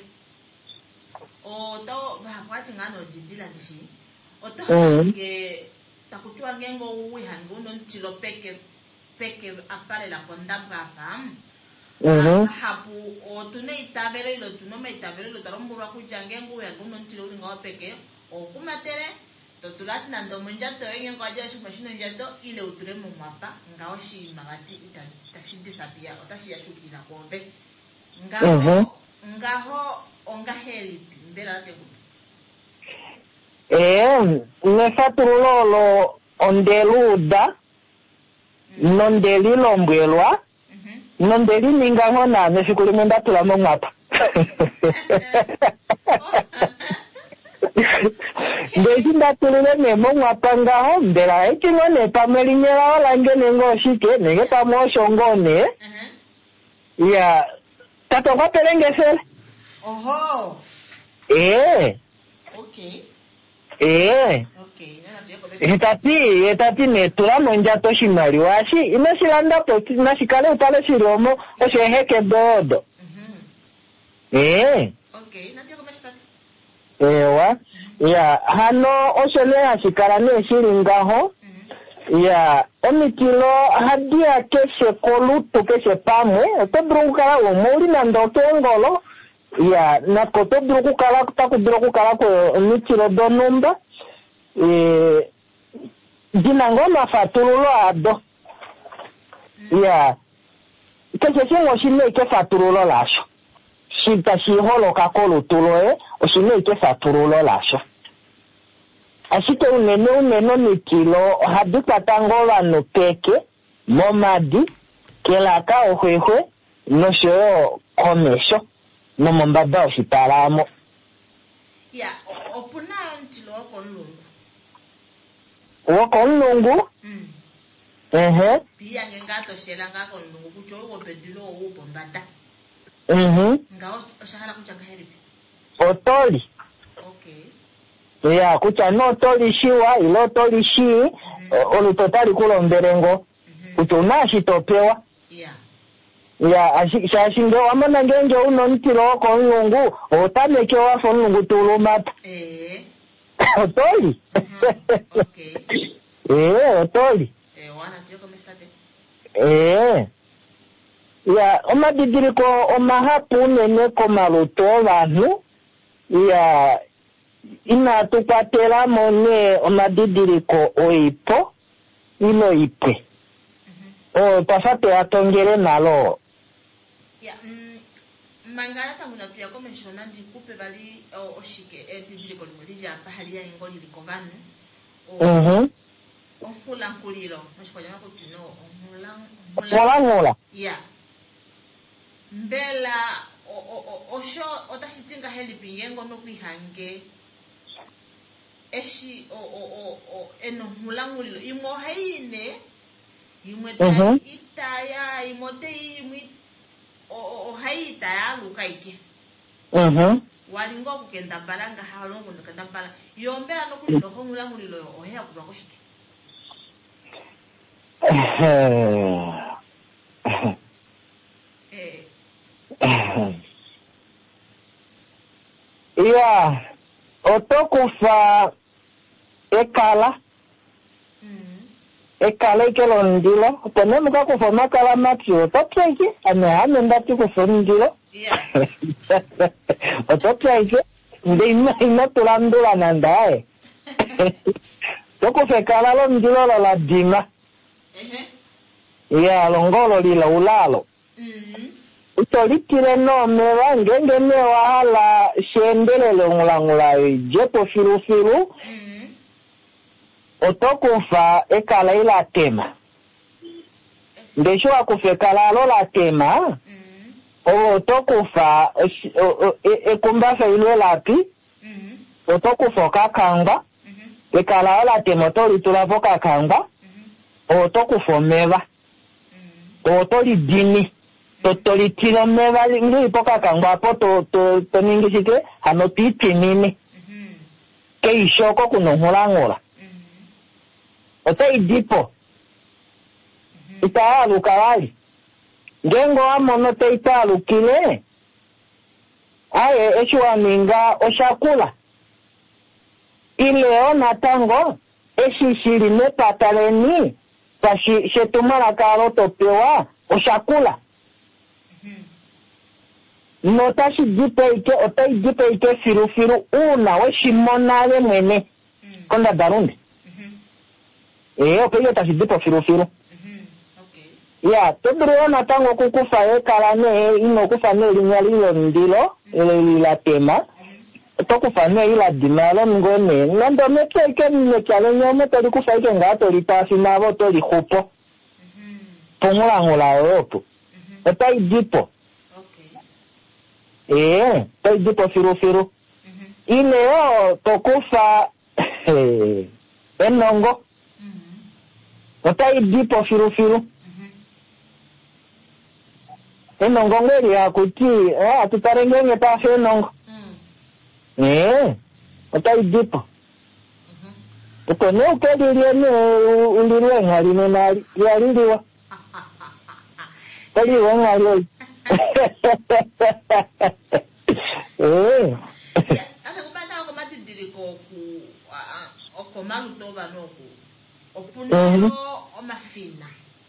oto bakwati ngano didila dishi oto hange takuchua ngengo uwi hange uno ntilo peke apare la kondabra pam hapu otune itabere ilo tunome itabere ilo tarombura kujangengo uwi hange uno ntilo uli ngawa peke okumatere totulati nando mwenjato yengengo aja shumashino njato ile uture mumapa ngao shi magati itashidisapia otashi yashukila kombe ngaho ongaheli mbela tegupi nefaturulolo ondeluda nondeli lombwelwa nondeli ningaho na nefikuli mwenda tulamo mwapa ndezi ndatulile nemo mwapa ngaho mbela ekingo nepameli nyela olange nengo shike nenge pamo shongone ya tato kwa pelengesele. Oho. Okay. Etati netula monja toshimali washi inashilanda poti nashikale utale shiromo osheheke dodo. Okay, natio komestati. Ewa. Ya, hano oshele hashikala neshilingaho. Ya, omitilo hadia keshe koluto keshe pamwe otobirukala omuli nandoke ngolo ya nakotobirukala takubirukala ko omitilo donumba dinango mafatululo ado ya keshe singo shine ke fatululo lasho shita shiholoka kolutulo oshine ke fatululo lasho ashike uneno mikilo hadika tangola no peke momadi kelaka ohwehwe no shoo komesho no mombaba oshitalamo ya opuna ntilo wako nlungu pia ngengato shela ngako nlungu kucho uko pedilo upo mbata ngao oshahala kuchanga heripi otoli ya kucha no toli shiwa ilo toli shi olutotali kulomberengo kucha unashitopewa ya shashinge wamana ngenge uno ntilo oko nlungu otameke wafo nlungu tulumata otoli otoli wana tiyo komestate ya omadidiriko omahapu nene komaluto abantu ya inatukatela mone omadidiriko oipo ino ipe tafate atongere nalo ya mangana tanguna pia komeshona ndikupe bali oshike didiriko limolija pahali ya ingoli likovanu onhula nkulilo mashikoja mako tuno onhula ya mbela osho otashitinga helipi yengo no kwihange eshi o eno mulangulilo imo haine imwe itaya imote imwe o haita ya lukaike walingo kugenda balanga halongo ndikanda bala yombera no kulilo ho mulangulilo o heya kuba koshike iya otokufa ekala ikelo ndilo tenemos que conformar kala matio topiaje ane ndati kufundilo otopiaje ndina tulandula nandae tokufa ekala lo ndilo la dima ya longolo lila ulalo utolikile no mewa ngenge mewa hala shendelele ngulangula jepo filu otokufa ekala ila tema ndesho akufekala lo la tema otokufa ekumbafa ilo lapi otokufa kakanga ekala la tema tolitula po kakanga otokufa meva otoli dini totoli tilo meva ngi po kakanga apo to ningisike hano titinini ke ishoko kunohulangula otaidipo itaalu kawali ngengo amono teitalu kile aye eshuaninga oshakula ile ona tango eshishiri mepataleni tashi shetumala karo topewa oshakula no tashi dipeike otaidipeike firu una weshimonale mwene konda darundi opeyo tasidipo firu okay ya todriona tango kukufa ekala ne ino kufa ne linyalilo ndilo ile la tema tokufa ne ila dimalo ngone ndo meteke ne chale nyomo toli kufa ike ngato litasi nabo toli hupo pomula ngola opo otai dipo okay tai dipo firu ile tokufa enongo otai dipo firu enongo ngeli ya kuti tutarengenge pa enongo otai dipo ukone ukedilie ni ulirwe ngari ne nari yaliliwa tali ngari ata kubata ko matidiri ko ku okomalu toba noku opunelo omafina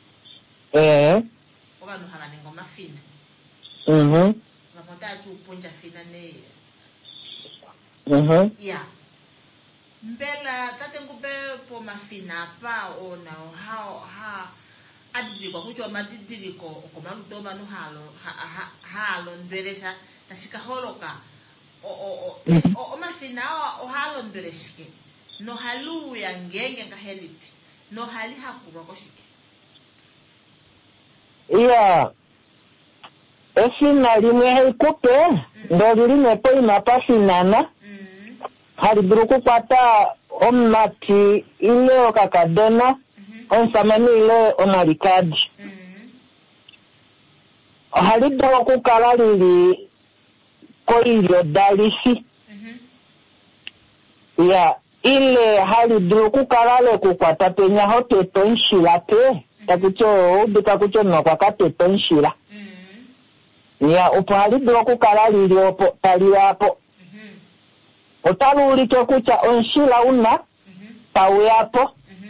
okanu halane ngomafina ngapota chupunja fina ne ya mbela tate ngube po mafina pa ona ha adidi kwa kucho matidiri ko okomalu toba no halo ndwelesha tashika holoka o mafina o halo ndweleshike no halu ya ngenge ngahelipi no hali hakuba koshike iya esina limwe heikupe ndo lilime po imapafinana hali buruku kwata omati ile okakadeno onsamani ile omarikadi hali buruku kala lili koilio dalisi ya ile hali druku kalale kukwata penya hote tonshila pe takucho ubika kucho no kwa kate tonshila ya upo hali druku kalali liopo tali hapo otaluli kucha onshila una tawe hapo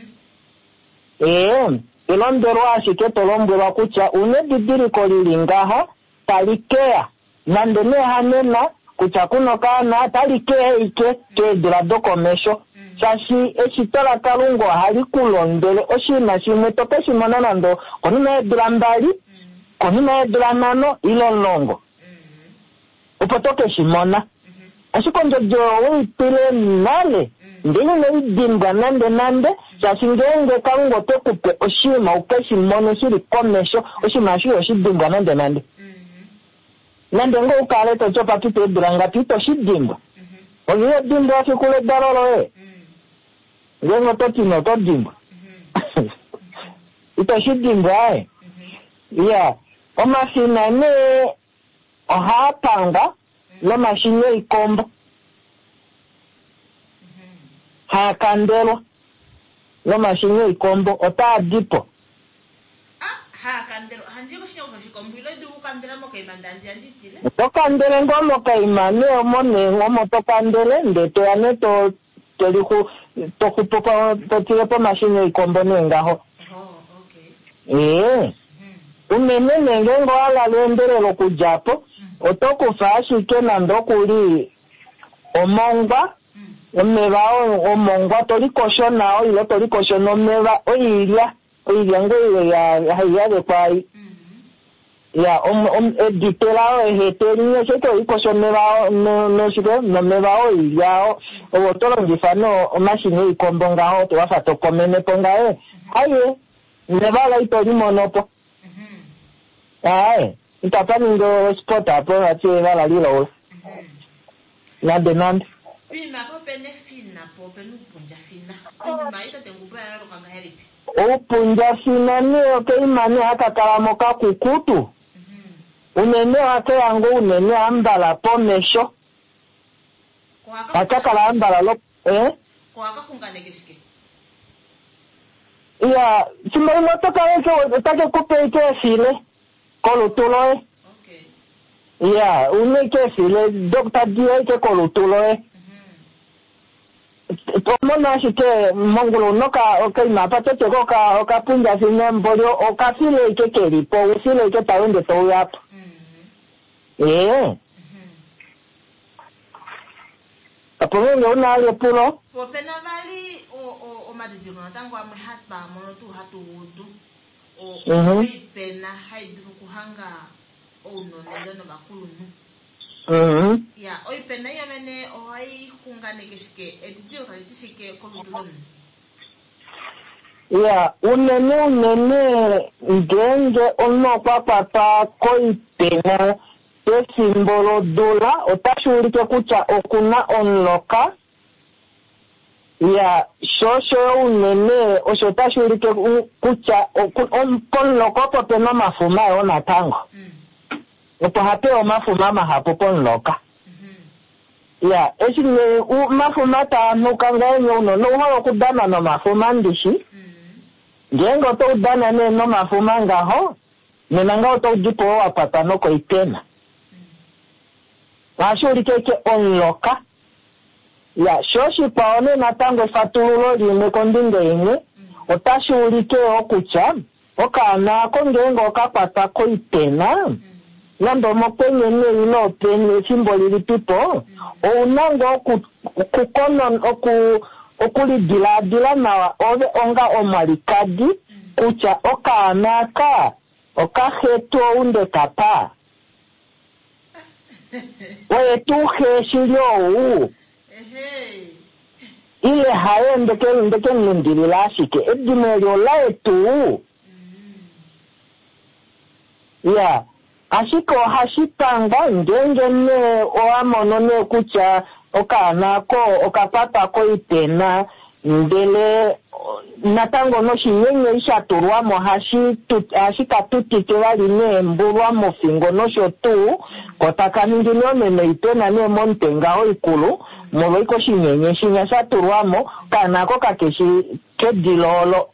ilondero ashike tolombwa kucha une didiri kolilingaha talikea nandene hanena kucha kuno kana talikea ike ke drado komesho sashi eshitola kalungo hali kulondele oshina shimwe toke shimona nando konina edurambali konina eduramano ilolongo upotoke shimona ashikonjo jo uitile nale ndini neidimba nande sashi ngenge kalungo tekupe oshima ukeshi mono shiri komesho oshima shiri oshidimba nande nande ngo ukale tocho papite eduranga pito shidimba ogiye dimba shikule darolo Ngengo totino todimba. Ito shidimba Yeah. O mashina ne ohapanga no mashine ikombo. Ha kandelo no mashine ikombo ota dipo. Ha kandelo hanjiko shinyo shikombo ilo du kandela mo kaimandandi anditile. To kandele ngomo kaimane omone ngomo to kandele ndete ane to liku to kupopa to tirepo mashine ikombo nengaho. Okay. Unene nengengo ala lenderelo kujapo otokufashi kena ndokuli omongwa omebao omongwa tolikosho nao ilo tolikosho nomeba oilia ngo ya de kwai ya editelao eheterinyo seko ikosho mebao no shiko no mebao iliao obotolo ngifano mashine ikombo ngao to wafa to komene ponga aye nebala itori monopo itapani ndo spot hapo ati wala lilo. Na demand. Pima po pene fina po penu punja fina. Ima ita tengupa ya roka ngaheripi. O punja fina ni okay mani hata kalamoka kukutu. Unene wake yangu unene ambala po mesho. Hata kala ambala lo Kwa haka kunganegeshike. Ya, sima imotoka weke take kupe ike file. Kolutulo Okay. Yeah, uneke file Dr. Dia ke kolutulo Tomona shike mongulo noka okay mapate teko ka punja fine mbolio oka file ke keripo ufile ke tawende to yap. Apongo una le pulo. Po pena vali o madiji kono tango amhatba mono tu hatu wudu. O pena haidru kuhanga no nendo no bakulu. Ya, oi pena yamene o ai kungane keshike etiti otitishike koludulon. Ya, unene ngenge ono papata koi pena te simbolo dola otashurike kucha okuna onloka. Ya, shosho unene oshotashurike kucha pon loko pote no mafuma ona tango. Opo hape o mafuma mahapo pon loka. Ya, esile mafuma ta nukanga enyo no hao kudana no mafuma ndishi. Gengo to udana ne no mafuma ngaho. Nenanga to dipo wapata no ko itena. Washurike ke on loka. Ya, shoshi paone na tango fatululo lime kondinge inge, otashurike okucha, okana kongengo kapata ko itena, nando mokwenye ne ilo pene simboli li pipo, o unango kukonon okuli dila na ove onga omalikadi, kucha okana ka, okahetu unde kapa. Oye tuhe shilio ile haye ndeke ndilila shike edimero la etu ya ashiko hashipanga ngenge ne oamono ne kucha okana ko okapata ko itena ndele natango no shinyenye ishaturwa mo hashikatutike wali ne mburwa mo fingo no shotu kotaka ndilo ne itena ne montenga o ikulu mo iko shinyenye shinya shaturwa mo kana ko kakeshi kedilolo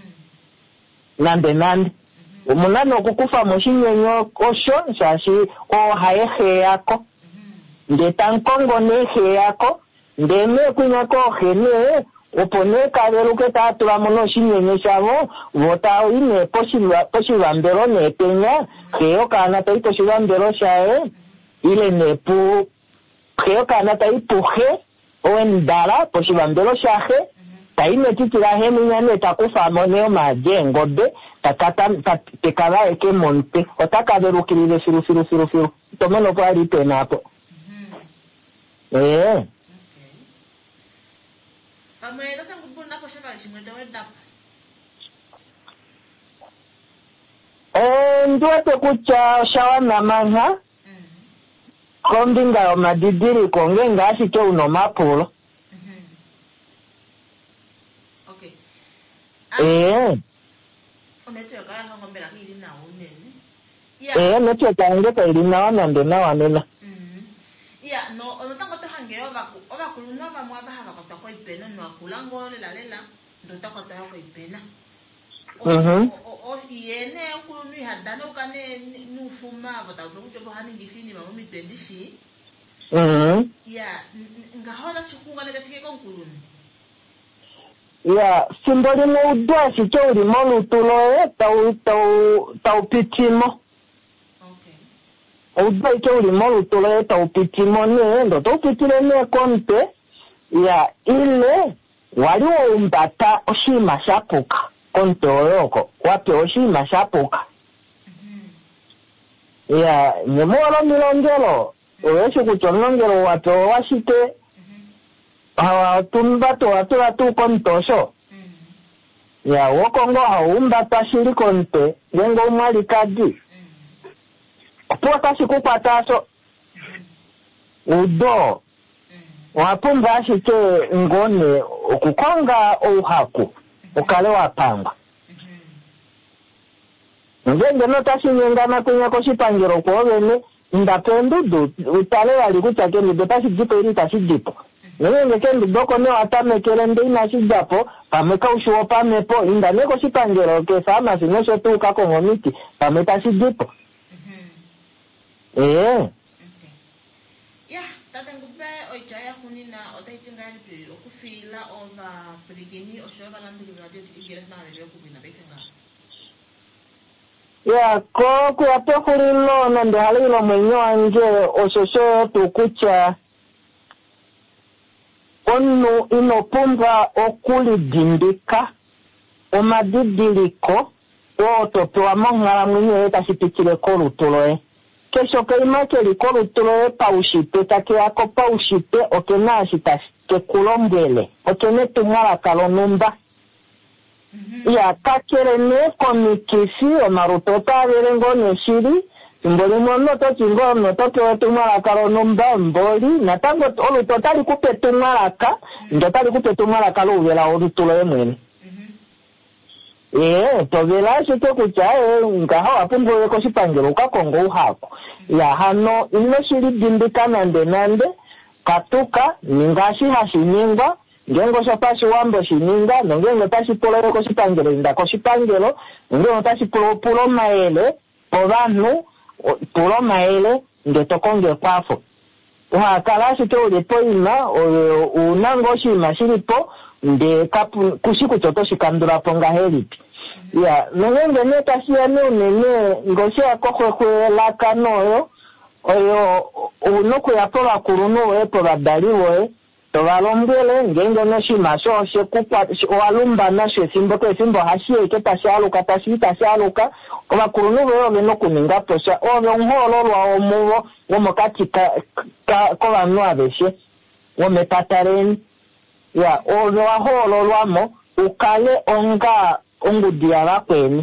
nande umunano kukufa mo shinyenyo osho shashi o haehe yako ndetankongo ne he yako ndeme kunyako hene opone kabelu ke tatura mono shinyenye shavo vota ine posibambero ne penya keo kana tai posibambero shae ile nepu keo kana tai puhe o endara posibambero shahe tai metitira hemi nyane takufa moneo majengo de takata tekala eke monte otaka beru kiride firu tomono kwa rite napo Kamera tan kupuna ko siya kasi mo daw dap. Nduete kucha shawa na manga. Kombinga o madidiri kongenga asike uno mapulo. Network ya ngombe la hili na unene. Network yangu ka ili na wanande na wanena. No tango to hange oba kuluna ba mwa ba ha ba ko ipena no akulango lela ndo tako to ko ipena. Yene kulunu hadana ukane nufuma bota ukuthi bohani ngifini mama mitwendishi. Ngahola sikunga nekasike konkulunu. Simboli mo udwa sito uri mo lutulo tau pitimo. Udwa ito uri mo lutulo tau pitimo ne ndo tau pitile ne konte ile wali umbata oshima shapuka konte oyoko wape oshima shapuka. Nyemoro milongelo oyeshi kuchonongelo wape washite tumbato watula tu kontosho. Wokongo haumbata shiri konte yengo umwali kadi. Kupuwa kasi kupataso udo wapumba ashike ngone ukukonga uhaku ukale wapangwa. Ngenge no tashi nyengana kwenye koshipangiro kwa wene ndapendudu utale wali kuchake nido tashi jipo ili tashi jipo. Ngenge kendi doko ne watame kelende inashi japo pameka ushuo pamepo inda neko shipangiro ke sama sinesho tu kako ngomiti pameta shi jipo. Tatengube oijaya hunina otaichingali pi okufila ova prigini oshoba landulu radio igere na radio kubina bekenga. Ko kuyape hulilo nande halilo mwenyo anje ososho tukucha onu inopumba okuli dindika omadidiliko otopewa mongala mwenye etashipikile kolutuloe. Kesho keimake liko lutuloe paushite takeako paushite okena ashitashike kulombele okene tumala kalonumba. Kakere ne komikisi omarutota aberengo neshiri mboli mono to chingono to tumala kalonumba mboli natango olutota likupe tumalaka ndota likupe tumalaka luvela olutuloe mwene. Tovela shito kucha ngaho apumbo ko shipangiro ukakongo uhako. Hano ino shiri dindika nande katuka ningashi hashininga ngengo shopashi wambo shininga ngengo tashi polo ko shipangiro inda ko shipangiro ngengo tashi pulo maele povanu pulo maele ngetokonge kwafo. Uhakala shito ulipo ina unango shima shiripo nde kushiku choto shikandura ponga helipi. Nungenge neta siya nene ngoshi akokwe laka noyo oyo unuku ya pola kurunu we pola dali we tobalombele ngenge no shimasho shekupa walumba na simbo ke simbo hashie ke tashaluka tashaluka oba kurunu we obe no kuninga posha obe unholo lwa omuwo womokati ko banu abeshe womepatareni obe waholo lwamo ukale onga ongudia bakweni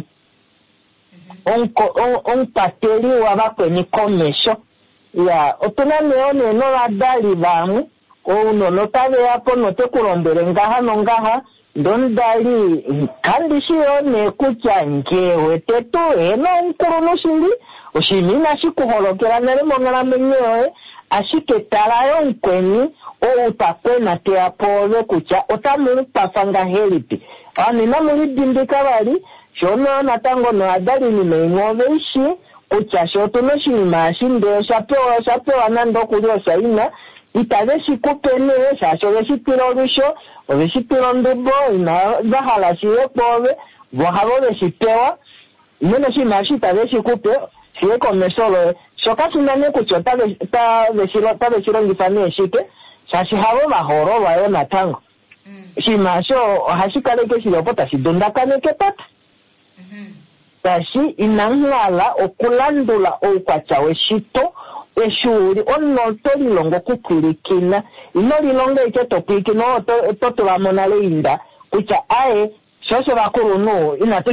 onpateli wa bakweni komesho otuna neone no badali bamu ono notabe yapo notekulombele ngaha nongaha ndondali kandi shione kucha njewe tetu eno nkuru noshili oshimina shikuholokela nere mongala menyewe ashiketalayo nkweni utakwena teapove kucha otamulu pafanga helipi nina muli dindika bali shono natango no adali ni mengobe ishi kucha shoto no shinimashi nde shapewa nando kulio shaina itabe shikupene shasho beshipiro bisho obeshipiro ndubo ina bahala shiye pove bohabo beshipewa nene shimashi itabe shikupe shiye komesolo shoka sinane kucho tabe shiro ngifane shike shashi habo bahoro bayo natango shimasho hashikaleke shilopo tashidondakaneke pata. Tashi inanglala okulandula okwacha weshito eshuri onoto lilongo kukulikina ino lilongo ike topikino toto bamonale inda kucha ae shosho bakuru no inatu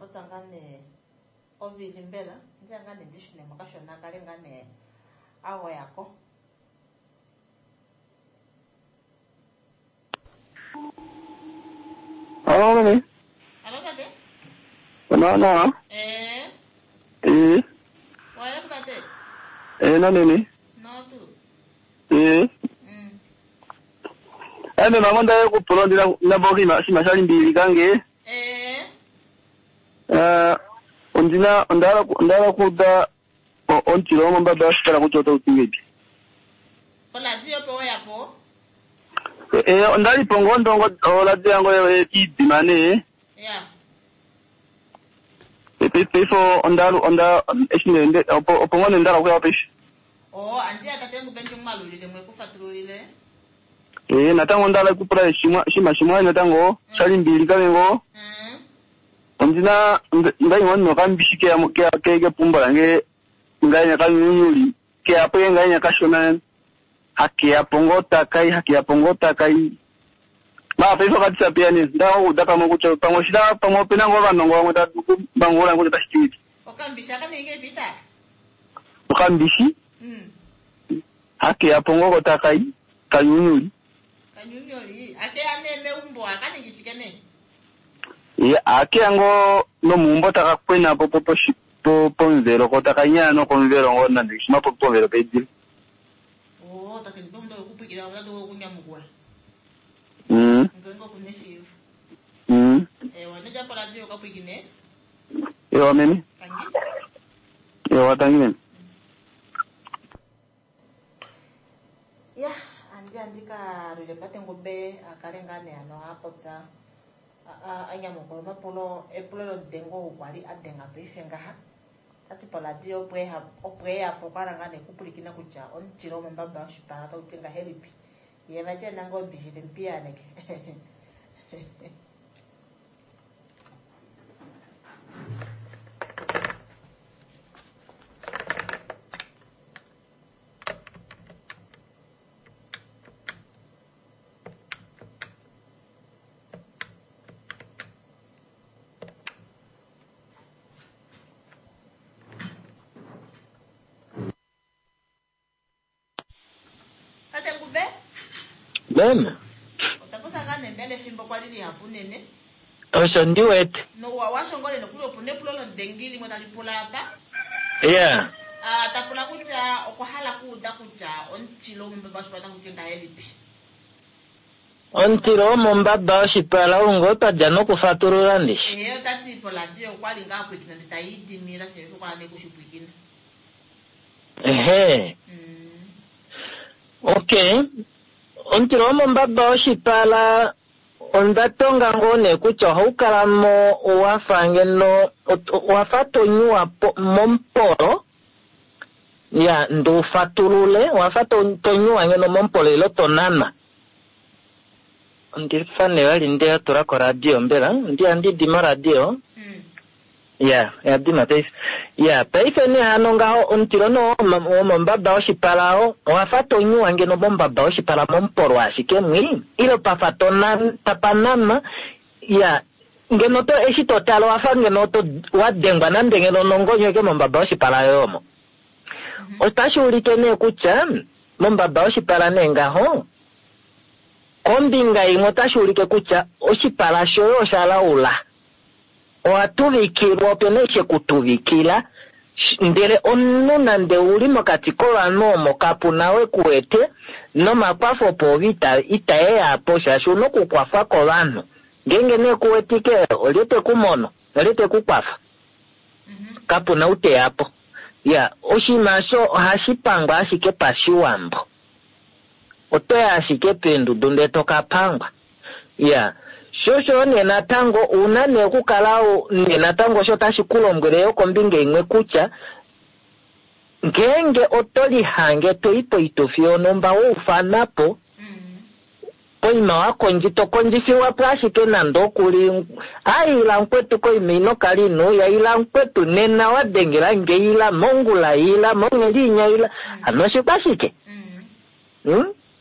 Otangane ovili mbela njangane ndishune makashona kale ngane awo yako. Hello, mami. Hello, Kate. No. Wala Kate. No, nini? No, tu. Ane mamanda kupolo na bogi masali mbili kange. Ondala kuda ontiro mamba bashara kuchota utingebi. Ola dio po yapo. Ondali pongo ndongo ola diango idimane. Yeah. Pefo onda eshinende opongo ndala kwa pesh. Oh, andi atatengu benjo maluli de mwe kufaturulile. Natango ndala kupra shima natango sali mbili kango. Ondina ngai wonno kambishike ke pumbala ngai nya kanyuli ke ape ngai nya kashona haki ya pongota kai ba peso katisa pia ni ndawo udaka mokucho pango shida pango penango banongo ngoda bangola ngoda tashiti okambisha kana inge bita okambishi haki ya pongota kai kanyuli ate ane meumbo akani gishikene ake ango no mumbo takakwena po nzero ko takanya no konvero ngona ndishima po nzero pedil takini ndo kupikira wakati wo kunyamukwa ngongo kuneshivu wanaja pala dio kapikine mimi watangine ya andika rule patengo be akarengane ano apotsa anyamukwa mapolo epolo dengo ukwali adenga bifenga ha ati pala dio opwe hapo karangane kupulikina kuja ontiro mbaba shipara ta utenga helipi yema chena ngo bishite mpiane ke Ben. Utakosa ngane mbele fimbo kwa dili hapunene. Osho ndiwete. No washongole no kulo pune pulo ndengili mota lipula hapa. Yeah. Tapula kucha okwahala kuda kucha ontilo mbaba shipata kutenga helipi. Ontilo mbaba shipala ungota jano kufaturura ndishi. Tati pola dio kwali nga kwikina nditaidi mira chefu kwa ne kushupikina. Okay. Ontiro mbaba oshipala ondatonga ngone kucho haukalamo wafangeno wafatonyua momporo ya ndo fatulule wafatonyua ngeno mompolo ilo tonana ndifane wali ndia turako radio mbela ndi dima radio ya dima peife ya peife ni anonga ontiro no mbaba oshipalao wafatonyua ngeno mbaba oshipala momporo ashike mwi ilo pafatona tapanana ya ngeno to eshitotalo wafangeno to wadengwa nande ngeno nongonyo ke mbaba oshipala yomo otashulike kucha mbaba oshipala nengaho kombinga imwe otashulike kucha oshipala shoyo oshalaula watuvikirwa peneshe kutuvikila ndele onuna nde ulimo katikola nomo kapu nawe kuwete no makwafo povita itaye yapo shashu no kukwafa kolano ngenge ne kuwetike olete kumono olete kukwafa kapu na ute yapo ya oshimasho hashipangwa hashike pashiwambo otoya hashike pendu dunde toka pangwa ya shosho nena tango unane kukalao nena tango shota shikulombwele yoko mbinge imwe kucha ngenge otoli hange toipo itofio nomba ufanapo poima wako njito konjifiwa plashike nando kuli ila nkwetu ko imino kalino ya ila nkwetu nena wadengela nge ila mongula ila mongelinya ila anoshi plashike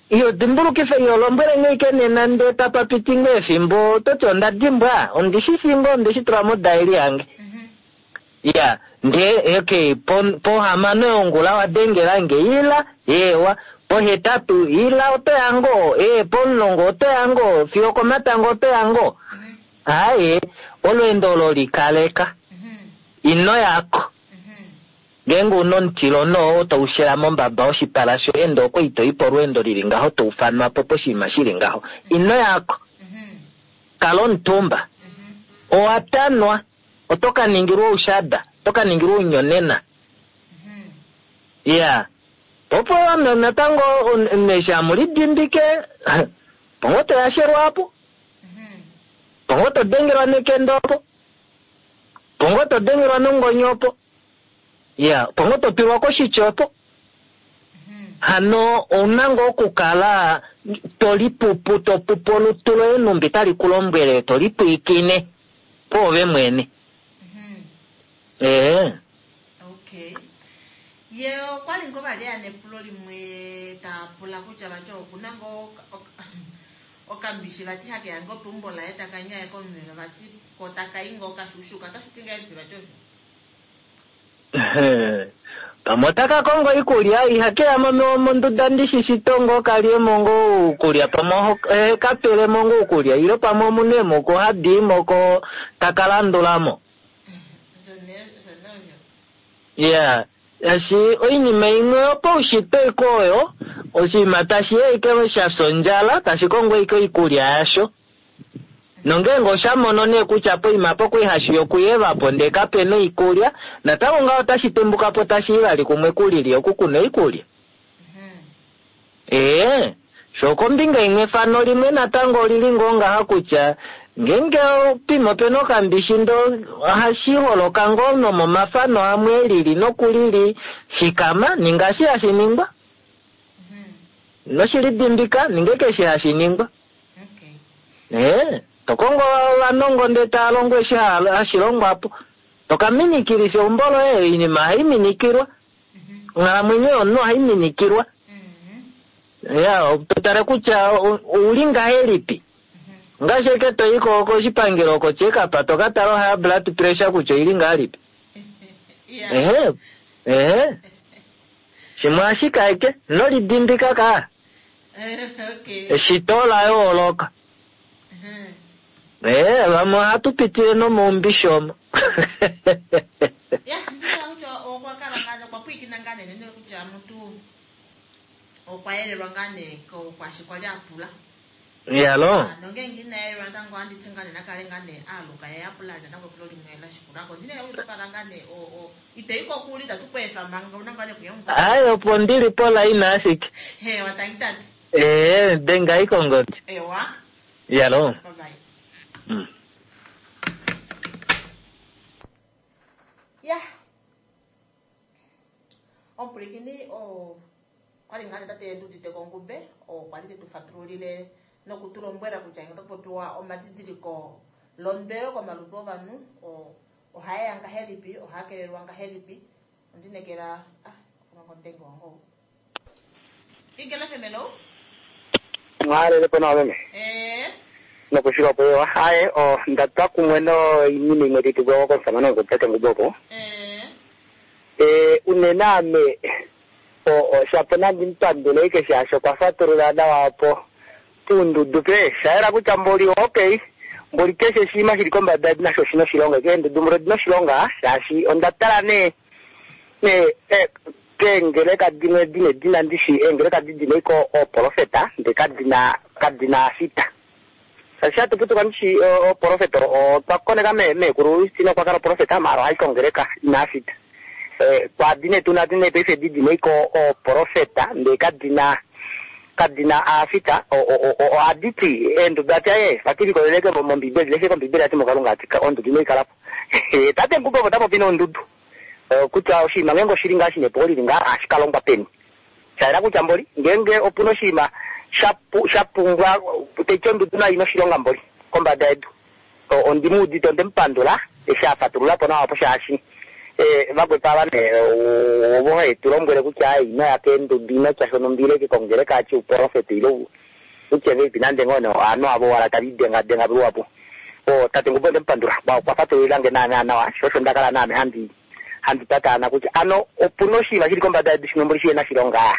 iyo dimbulu kife yolombere ngeke nenande tapa pitinge fimbo toto ndadimbwa ondishisingo ndishitramo daili yange ya nde okay po hamano ngula wa dengerange ila yewa po hetatu ila ote yango po nongo ote yango fioko matango ote yango aye olwendo likaleka ino yako gengo nontilo no toushira mombaba oshipalasho endo ko itoipo lwendo lilingaho toufanwa popo shima shilingaho ino yako kalon tumba oatanwa otoka ningirwa ushada toka ningirwa unyonena ya popo natango neshamuli dimbike pongoto yasherwa hapo pongoto dengerwa nekendopo pongoto dengerwa nongonyopo ya pongoto piwa ko shichopo hano unango kukala tolipupu topupolo tulo enumbi tali kulombwele tolipu ikine pove mwene okay yeo kwali ngoba liane pulo limwe tapula kucha bacho kunango okambishi bati hake yango pumbola etakanya yako mmelo bati kotaka ingo kashushuka tashitinga epi bacho pamotaka kongo ikulia ihake ya mundu dandishi shitongo kalie mongo ukulia pamoho kapele mongo ukulia ilo pamo munemo ko hadi moko takalandulamo yeah asi oini maingo po shito ikoyo osi matashi ike sha sonjala tashi kongo iko ikulia asho nongengo shamono ne kuchapo imapo kwihashiyo kuyeva pondeka peno ikulia natawo ngao tashitembuka po tashilali kumwe kulilio kukune ikulia shoko mbinga imwe fano limwe natango lilingonga hakucha ngenge pimo peno kambishindo hashiholoka ngono mo mafano amwe lili nokulili shikama ningashi hashiningwa noshilidimbika ningeke shi hashiningwa tokongo wanongo ndeta alongo hashilongo hapo tokaminikirisi umbolo inima haiminikirwa ngala mwenye ono haiminikirwa ya tutare kucha ulinga helipi ngasheke toiko oko shipangiro oko cheka pa tokataro high blood pressure kucho ilinga helipi shimwashika eke noli dimbika ka shitola yo oloka vamos hatupitire no mumbishomo ya ndika ucho okwakala ngane kwa pwiki nangane nende kucha mtu okwaelelwa ngane ko kwashikwali apula yalo nongengi naye rantango andi tsingane nakale ngane aluka ya apula ndango kuloli mwela shikulako ndine utokala ngane iteiko kulida tukwefa manga unangane kuyomba ayo pondili pola inasiki watangitati denga ikongoti ewa yalo bye bye ya omplikini kwali ngane tate ndutite kongube kwali tufatrulile nokutulombwela kucha inga topopiwa omadidiko lombelo kwa malupo vanu ohayanga helipi ohakelelwanga helipi ndinekela komangondengo wango igela femelo ngale lepo na meme no kushika po hae ndata kumweno imini ngoti go ko samano ko tete nguboko unename shapona ndintandule ke shasho kwa faturula dawapo tundu dupe shaira kuchamboli okay mboli keshe shima shilikomba dad na shoshino shilonga kende dumro dino shilonga shashi ondatara ne engere kadine dina ndishi engere kadine ko profeta de kadina sita sasha tuputo kanchi profeta takone me kuru sino kwa kana profeta maro ai kongereka na sita kwa dine tunadine pese dine ko profeta de kadina afita o aditi endo dataye fakiri ko leke mombi bezle ko bibela timo kalunga atika ondo dine kalapo tate ngubo botapo pino ndudu kucha oshima ngengo shilinga shine poli linga ashikalonga peni chaira kuchamboli ngenge opuno shima shapungwa techondo tuna ino shilonga mboli komba daidu ondimudi tonde mpandula esha faturula pona apo shashi Bakutaba obo tulombwele kutya ina yake ndudina chasonombile ke kongere ka chu profeti lo uchebe pinande ngono ano abo wala tabidenga denga bwapo o tatengubonde mpandura ba kwa fato ilange na wa shosho ndakala na handi tata na kutya ano opunoshi bashiri komba da dishinombolishi na shilonga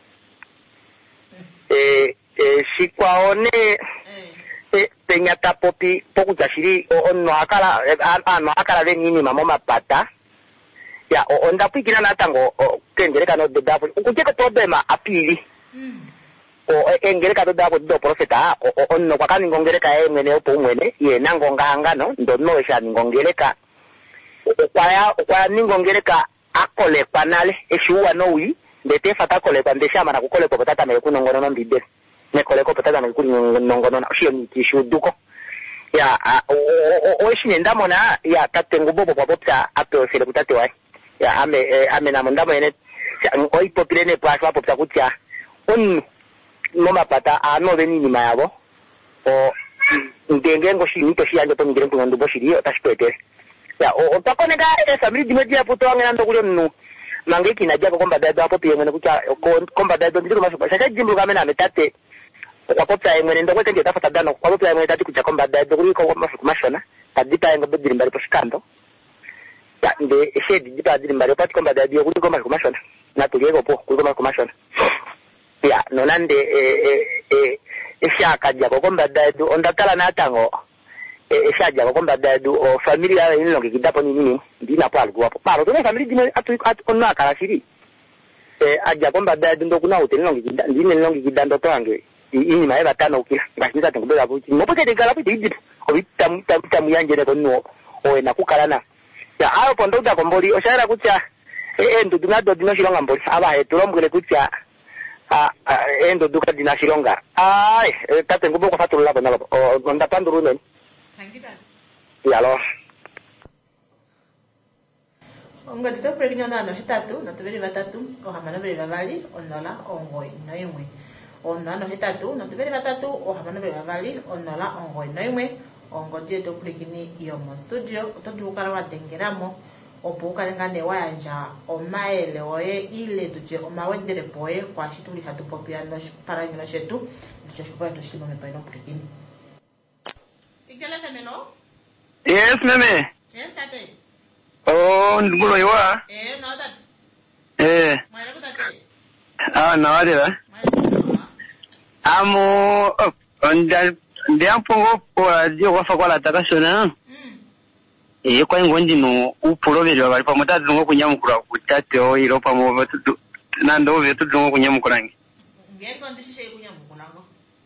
shikwaone penyata popi poku jashiri ono akala venini mamo mapata ya onda pikina natango kengereka no de dapo ukujeka problema apili engereka do dapo do profeta onno kwakani ngongereka mwene opo mwene ye nangonga ngano ndono sha ngongereka kwa ningongereka akole panale eshuwa nowi ndete fata kole pandesha mana kukole ko patata me kunongono no mbide ne kole ko patata me kunongono na shio ni tishu duko ya o shine ndamona ya katengo bobo kwa popta ape sele kutate wai ya ame na ndamo ene oi popile ne paswa popta kutya on no mapata ano veni ni mayabo o ndenge ngo shini to shiya to ngire kungondo boshiri o tashpete ya o takoneka family dimedia puto angena ndo kulyo nu mangeki na jako komba dado hapo pia ngene kutya komba dado ndiko mashupa sasa jimbo kama na metate kwa popta ngene ndo kwete tafuta dano kwa popta ngene tati kutya komba dado kuliko mashupa mashona tadita ngo bediri mbali poshikando ya nde shedi dipa diri mbali pati komba dado kuliko mashupa mashona na tuliyeko po kuliko mashupa mashona ya nonande ishaka jako komba dado ondakala na tango eshaja bakomba dadu o familia ino kidapo nini ndina pala kuwapo paro tuna family dine atu onna kala shiri aja komba dadu ndo kuna hotel no kidanda ndine no kidanda to ange ini maeba tano ukila ngashinza tengobela kuti mopote de kala piti idip o bitam yanje ko no o na kukalana ya ayo pondo da komboli o shara kutya endo dunado dino shilonga mboli aba etulombwele kutya endo duka dina shilonga ai tate ngobo ko fatula ko nalo o nda panduru men ya lo onga tito pregno nano hetatu na tubiri batatu o hamana beri bavali onola ongoi no imwe onano hetatu na tubiri batatu o hamana beri bavali onola ongoi no imwe ongo tieto pregini yomo studio otodukala watengeramo opukale wanja omaele oye ile tuje omawendere poe kwa shituli hatupopia no parangino shetu tuchashukua tushimame paino pregini igala femeno. Yes, meme. Yes, tate. Oh, ngulo iwa. No, tate. Mwana kutate. No, adela. Amo, ndiampongo kwa dio wafa kwa la takashona. Kwa ngondi no upuloveri wa balipa mutatu ngo kunyamukura kutate o iropa mo nando vetu ngo kunyamukurangi. Ngeri kondishishe kunyamukurango.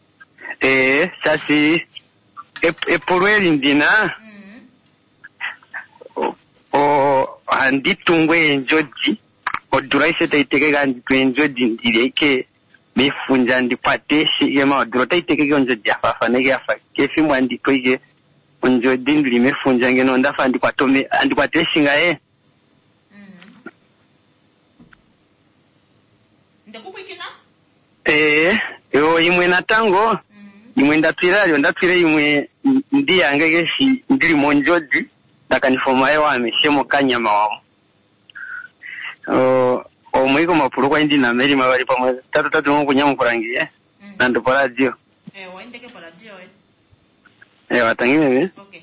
Sasi epurweli ndina o anditungwe enjodi oduraise taiteke kandi enjodi ndireke mefunja ndikwate yema odura taiteke enjodi afafa nege afa kefimu andikoige onjodi ndiri mefunja ngeno ndafa ndikwatome andikwate shinga ndakupikina yo imwe natango imwe ndatwire imwe ndi yange shi ndiri monjodi ndakanifoma wame shemo kanyama wamo o mwiko mapuru kwa indi na meri mabali pamwe tatu ngo kunyamukurangi nando pa radio waindeke pa radio watangime me okay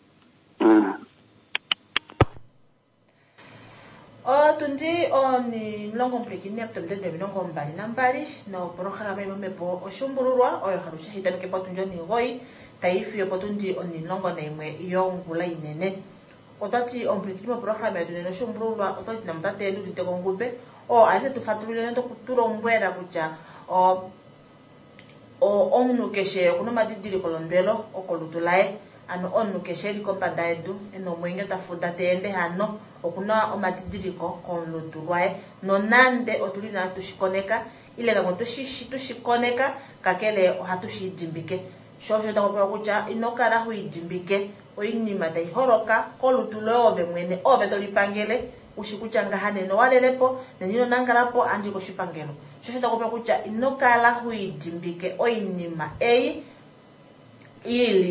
tundi oni longo mplikini aptomde de longo mbali na mbali no programa yo mepo oshumbururwa oyo harusha hitanuke patunjo ni goi taifi yo patundi oni longo na imwe yongula inene otati omplikini mo programa yo tuneno shumbururwa otati na mtate edu diteko ngube ase tufatulile ndo kutulombwera kuja onu keshe kuno madidiri kolondelo okolutulae ano onu keshe likombanda edu eno mwenye tafuda tende hano okuna omatidiriko konlutulwae nonande otulina tushikoneka ile ngamo tushikoneka kakele ohatushidjimbike shosho takopewa kucha inokala huidjimbike oinima taihoroka kolutulo ove mwene ove tolipangele ushikuchanga haneno walelepo nenino nangalapo andi koshipangelo shosho takopewa kucha inokala huidjimbike oinima ili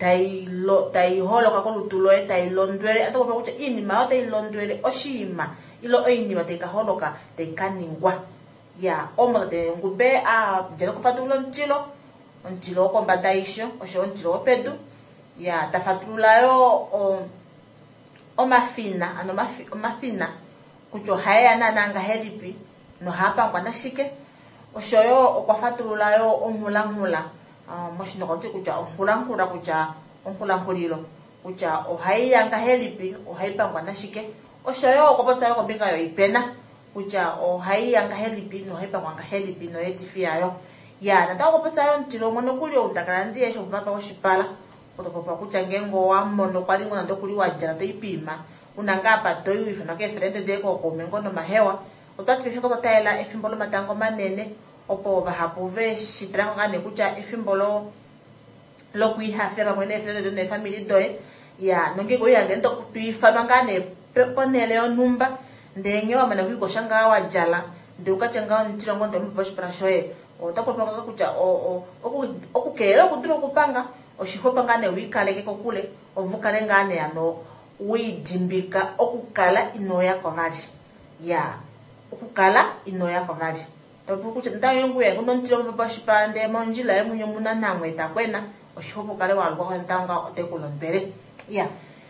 tai holo ka ko tulo e tai londwele ato ko kucha ini ma tai londwele oshima ilo ini ma tai ka holo ka tai kaningwa ya omo de ngube a jelo ko fatulo ntilo ko badaisho osho ntilo pedu ya tafatula yo o mafina ano mafina kucho haya na nanga helipi no hapa ngwana shike osho yo okwafatula yo onhula moshino konti kucha onhula kucha ohaya nga helipi ohaipa ngwana shike osho yo okopota yo kombinga yo ipena kucha ohaya nga helipi no haipa ngwana helipi no etifia yo ya nataka kupata yo ntilo mono kuli utakala ndiye sho papa oshipala otopopa kucha ngengo wa mono kwali ngona ndokuli wajala toipima unangapa toyu ifuna ke frente de ko komengo no mahewa otatwifika kotayela efimbolo matango manene opo bahapove shitrango ngane kucha efimbolo lokwihafe bamwene frente de family doe ya nonge go yange ndo tuifana ngane ponele yo numba ndenge wa mana kwiko shanga wajala ndukachanga ntilo ngondo mposhipara shoye otakopanga kucha okukela kuduro kupanga oshihopa ngane wikaleke kokule ovukale ngane ano widimbika okukala inoya kovali ya okukala inoya kovali tapukucha ntayo nguye kunontilo papa shipande monjila emunyo muna namwe takwena oshihopa kale walwa ntanga otekulondbere ya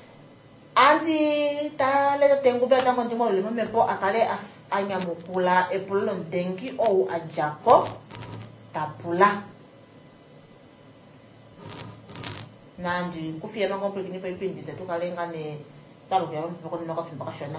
anti taleta tenguba tango ndimo limepo akale anyamukula epulo ndengi ou ajako tapula nanji kufia mango pekini pa ipindise tukalenga ne talo ya mpoko ni makafimba kashona.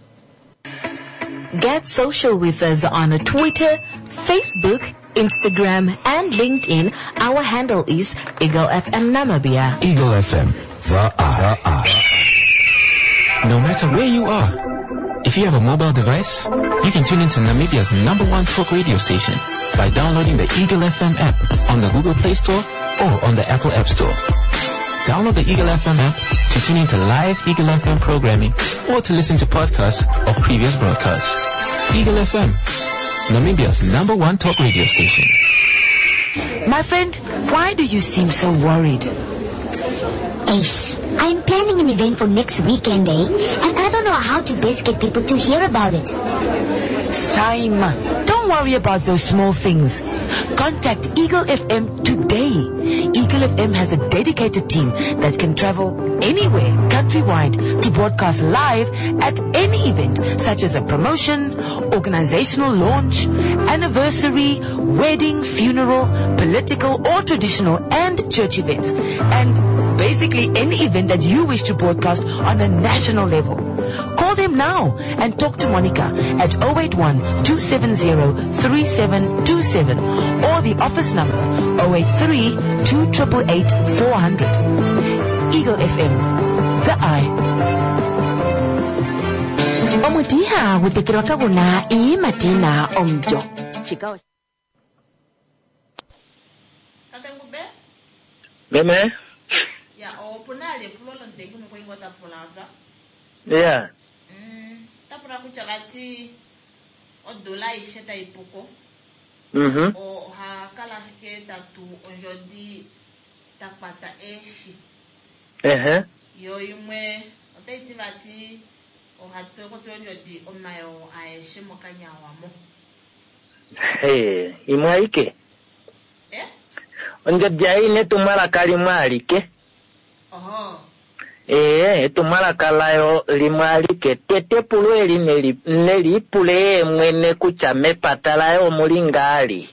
Get social with us on Twitter, Facebook, Instagram, and LinkedIn. Our handle is Eagle FM Namibia. Eagle FM, the eye. No matter where you are, if you have a mobile device, you can tune into Namibia's #1 talk radio station by downloading the Eagle FM app on the Google Play Store or on the Apple App Store. Download the Eagle FM app to tune into live Eagle FM programming or to listen to podcasts of previous broadcasts. Eagle FM, Namibia's #1 talk radio station. My friend, why do you seem so worried? Ace, I'm planning an event for next weekend, and I don't know how to best get people to hear about it. Saima, don't worry about those small things. Contact Eagle FM today. Eagle FM has a dedicated team that can travel anywhere countrywide to broadcast live at any event, such as a promotion, organizational launch, anniversary, wedding, funeral, political or traditional and church events, and basically any event that you wish to broadcast on a national level. Call them now and talk to Monica at 081-270-3727 or the office number 083-288-400. Eagle FM, the eye. Omutiha wutekirwa kaguna imatina omjo. Chikao. Katengube? Meme? Ya opunale pulo ndengi mko tapulava. Yeah. Tapura kuchagati odola isheta ipoko. O ha kalashike tatu onjodi tapata eshi. Yo imwe otaitivati o hatwe ko onjodi omayo aeshi mokanyawamo. Imwaike. Onjodi aine tumala kalimwalike. Tumala kalayo limwalike tete pulweli neli pule mwene kuchame patalayo mulingali.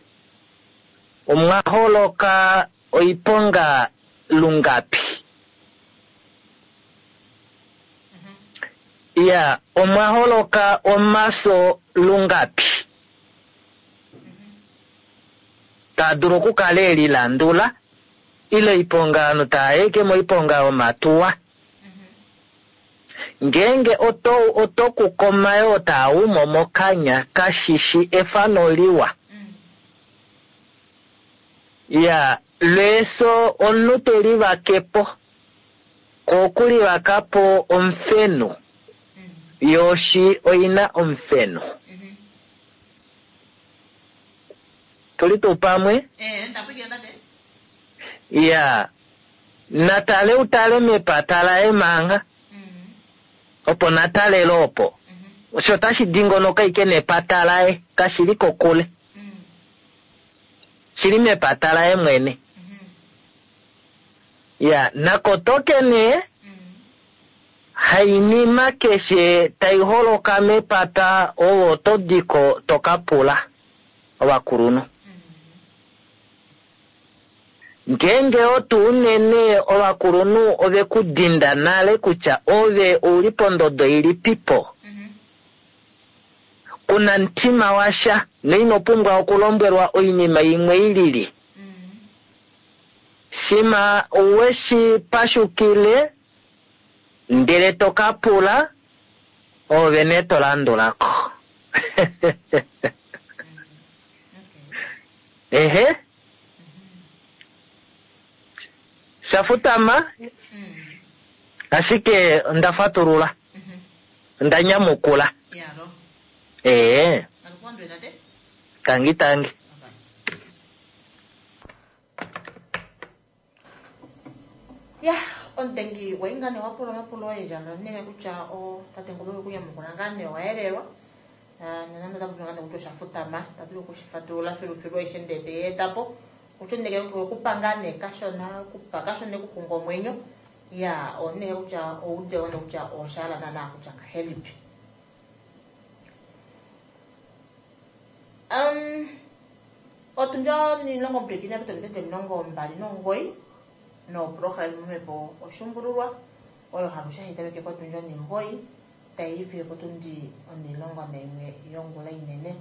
Umwaholoka oiponga lungapi. Ya, umwaholoka omaso lungapi. Taduruku kaleli landula. Ile iponga nutaeke mo iponga omatua. Ngenge oto kukomayo tau momokanya kashishi efanoliwa. Ya, leso onuteli wakepo. Kokuli wakapo omfenu. Yoshi oina omfenu. Tulito pamwe? Ndapigia tate. Ya. natale utale me patala emanga opo natale lopo osho tashi dingo no kai kene patala kashiri kokule shiri me patala mwene ya nakotoke ne haini makeshe taiholo kame pata owo todiko tokapula wakuruno ngenge otu unene owakurunu ove kudinda nale kucha ove uli pondodo ili pipo kuna ntima washa neinopumbwa okulombwerwa oinima imwe ilili shima uweshi pashukile ndele tokapula ove netolandulako ehe Safutama asike ndafaturula ndanyamukula yaro alikuwa tangi ya ontengi wengane wapulo mapulo ejalo nime kucha o tatengo bwe kuya mukungane waelewa nanda tabungana kutosha futama tatulo kushifatula filu eshendete etapo uchoneke kupangane kashona kupakashone kukungo mwenyo ya one kucha oude one kucha oshala na kucha help otunja ni longo breakina betolete longo mbali nongoi no program mepo oshumburwa oyo harusha hitaweke kwa tunja ni ngoi taifi ko tundi oni longo na imwe yongola inene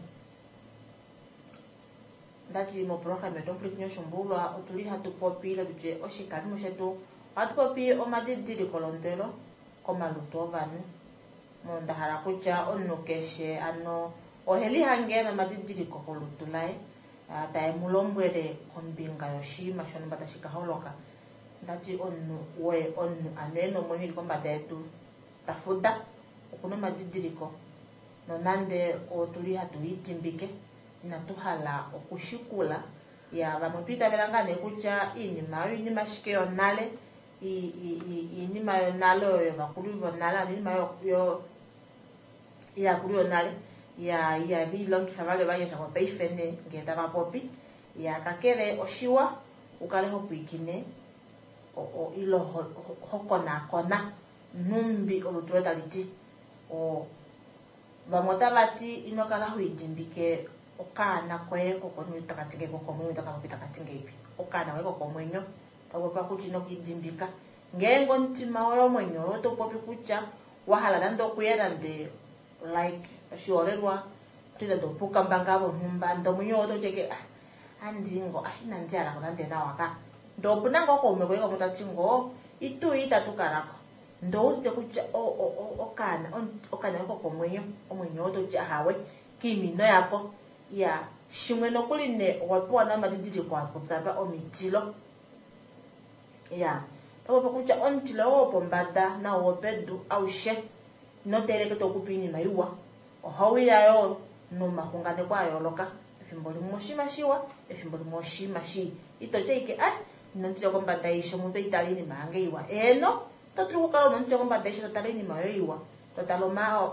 ndati mo program eto pliknyo shumburwa otuli hatu popi la duje oshikali mushetu hatu popi o madidiri kolondelo komaluto vanu mo ndahara kucha onukeshe ano oheli hange na madidiri kokolutulai tae mulombwele kombinga yoshima shono batashika holoka ndati onu aneno mwenili kombada yetu tafuda okuno madidiriko nonande otuli hatu itimbike natuhala okushikula ya vamwe twitabelangane kucha inima shike yonale inima yonale oyo vakulu vonale inima yo yakulu yonale ya bilongitha vale vanyesha kwa peifene ngeta vapopi ya kakele oshiwa ukale hopwikine o ilo hokona numbi olutweta liti o vamota vati inokala huidimbike okana kwe kokonu takatinge kokomwenyo takapita katinge ipi okana we kokomwenyo tawopa kuti nokidimbika ngengo ntima wolo mwenyo topopi kucha wahala nando kuyera nde like shiorerwa tida dopuka mbangabo numba ndo munyo to cheke andingo nandiara konande na waka ndo punango ko umwe ko mutatingo itu itatukarako ndo uti kucha okana ko komwenyo omwenyo to jahawe kimino yako ya shimwe nokuline wapo na madidiri kwa kutsaba omitilo ya tawo kucha ontilo opo mbada na opedu aushe no tereke to kupini maiwa ohawi yayo no mahungane kwa yoloka efimboli moshima shiwa efimboli moshima shi itocheike nantilo kombada isho muntu italini mange iwa eno totruka no ntilo kombada isho talini mayo iwa totaloma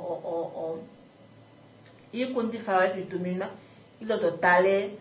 ikundi fawa tutumina ilo totale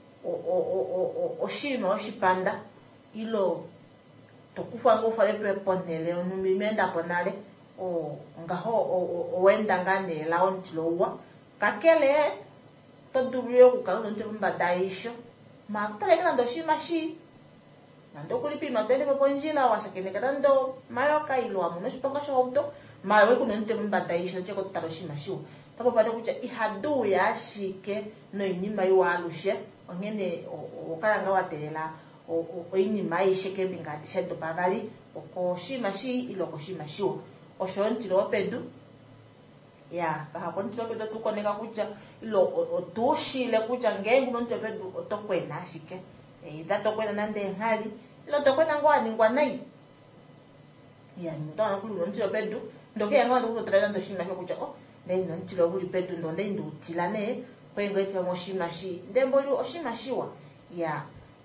oshima oshipanda ilo tokufa ngofale peponele onumimenda ponale ngaho wenda ngane la ontlowa kakele todubyo kukalo ntelo mbadaisho matale kana doshima shi nando kulipi mabele poponjila wasakene kadando mayoka ilo amuno shiponga shauto mawe kuno ntelo mbadaisho cheko taroshima shi tapo pade kucha ihadu ya shike no inima iwalushe ongene okalanga watela oinima ishike bingati shedo bagali okoshima shi ilo koshima shi oshontilo pedu ya kahakontilo pedu tukoneka kucha ilo otushile kucha ngengu nonto pedu otokwena shike tokwena nande ngali ilo tokwena ngwani ngwanai ya mutana kulu nontilo pedu ndoke yanga ndo kutrela ndo shima kucha neno ntilo buli pedu ndo nendo utilane kwengo eti moshima shi ndemboli oshima shiwa ya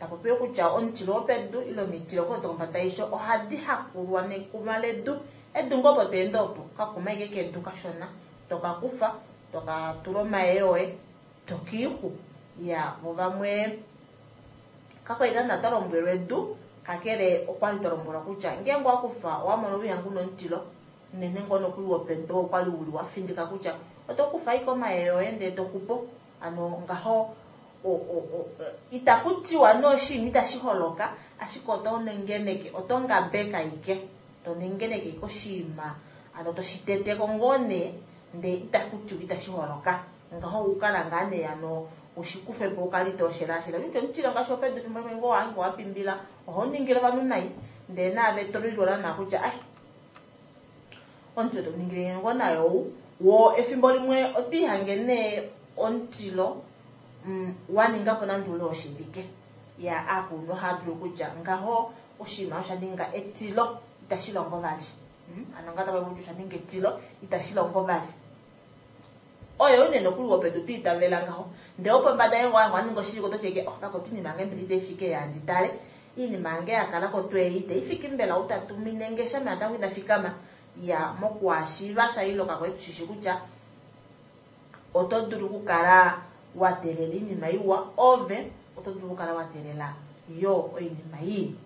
tapopiwa kutya ontilo opedu ilo mitilo kotokombata isho ohadi hakulwa nekuma ledu edu ngopo twenda opo kakuma ike kedu kashona tokakufa tokatula omaye yoye tokiihu ya vo vamwe kakwaiga natalombwelwa edu kakele okwali tolombwelwa kutya ngenge wakufa wamono uyangu nontilo nene ngono kuli wopendo okwali uli wafindika kutya otokufa ike omaye yoye ndee tokupo ano ngaho itakutiwa noshinima itashiholoka ashike otonengeneke otongambeka ike tonengeneke ike oshinima ano toshiteteko ngone nde itakutiwa itashiholoka ngaho ukala ngane ano ushikufepo ukali toshelashela bityo ntilo ngasho pedu thimbo ngo wangu wapimbila oho ningila vanu nayi nde nave tolilwala nakutya ai ontilo toningile ngo nayo wo efimbo limwe otwihangene ontilo waningapo nandulo oshivike ya akuno hadulu kutya ngaho oshinima oshaninga etilo itashilongo vali ano ngata babuju shaninga etilo itashilongo vali oyo unene kuli wopedu twitavela ngaho nde opo mbada yengo wangu aninga oshiliko tocheke kako inimange mbili ifike yanditale inimange yakala kotweite ifike mbela utatumine shame atangu inafikama ya mokwashilwa shailo kako etushishi kutya otodulu kukala watelela inima iwa ove otodulu kukala watelela yo inima yi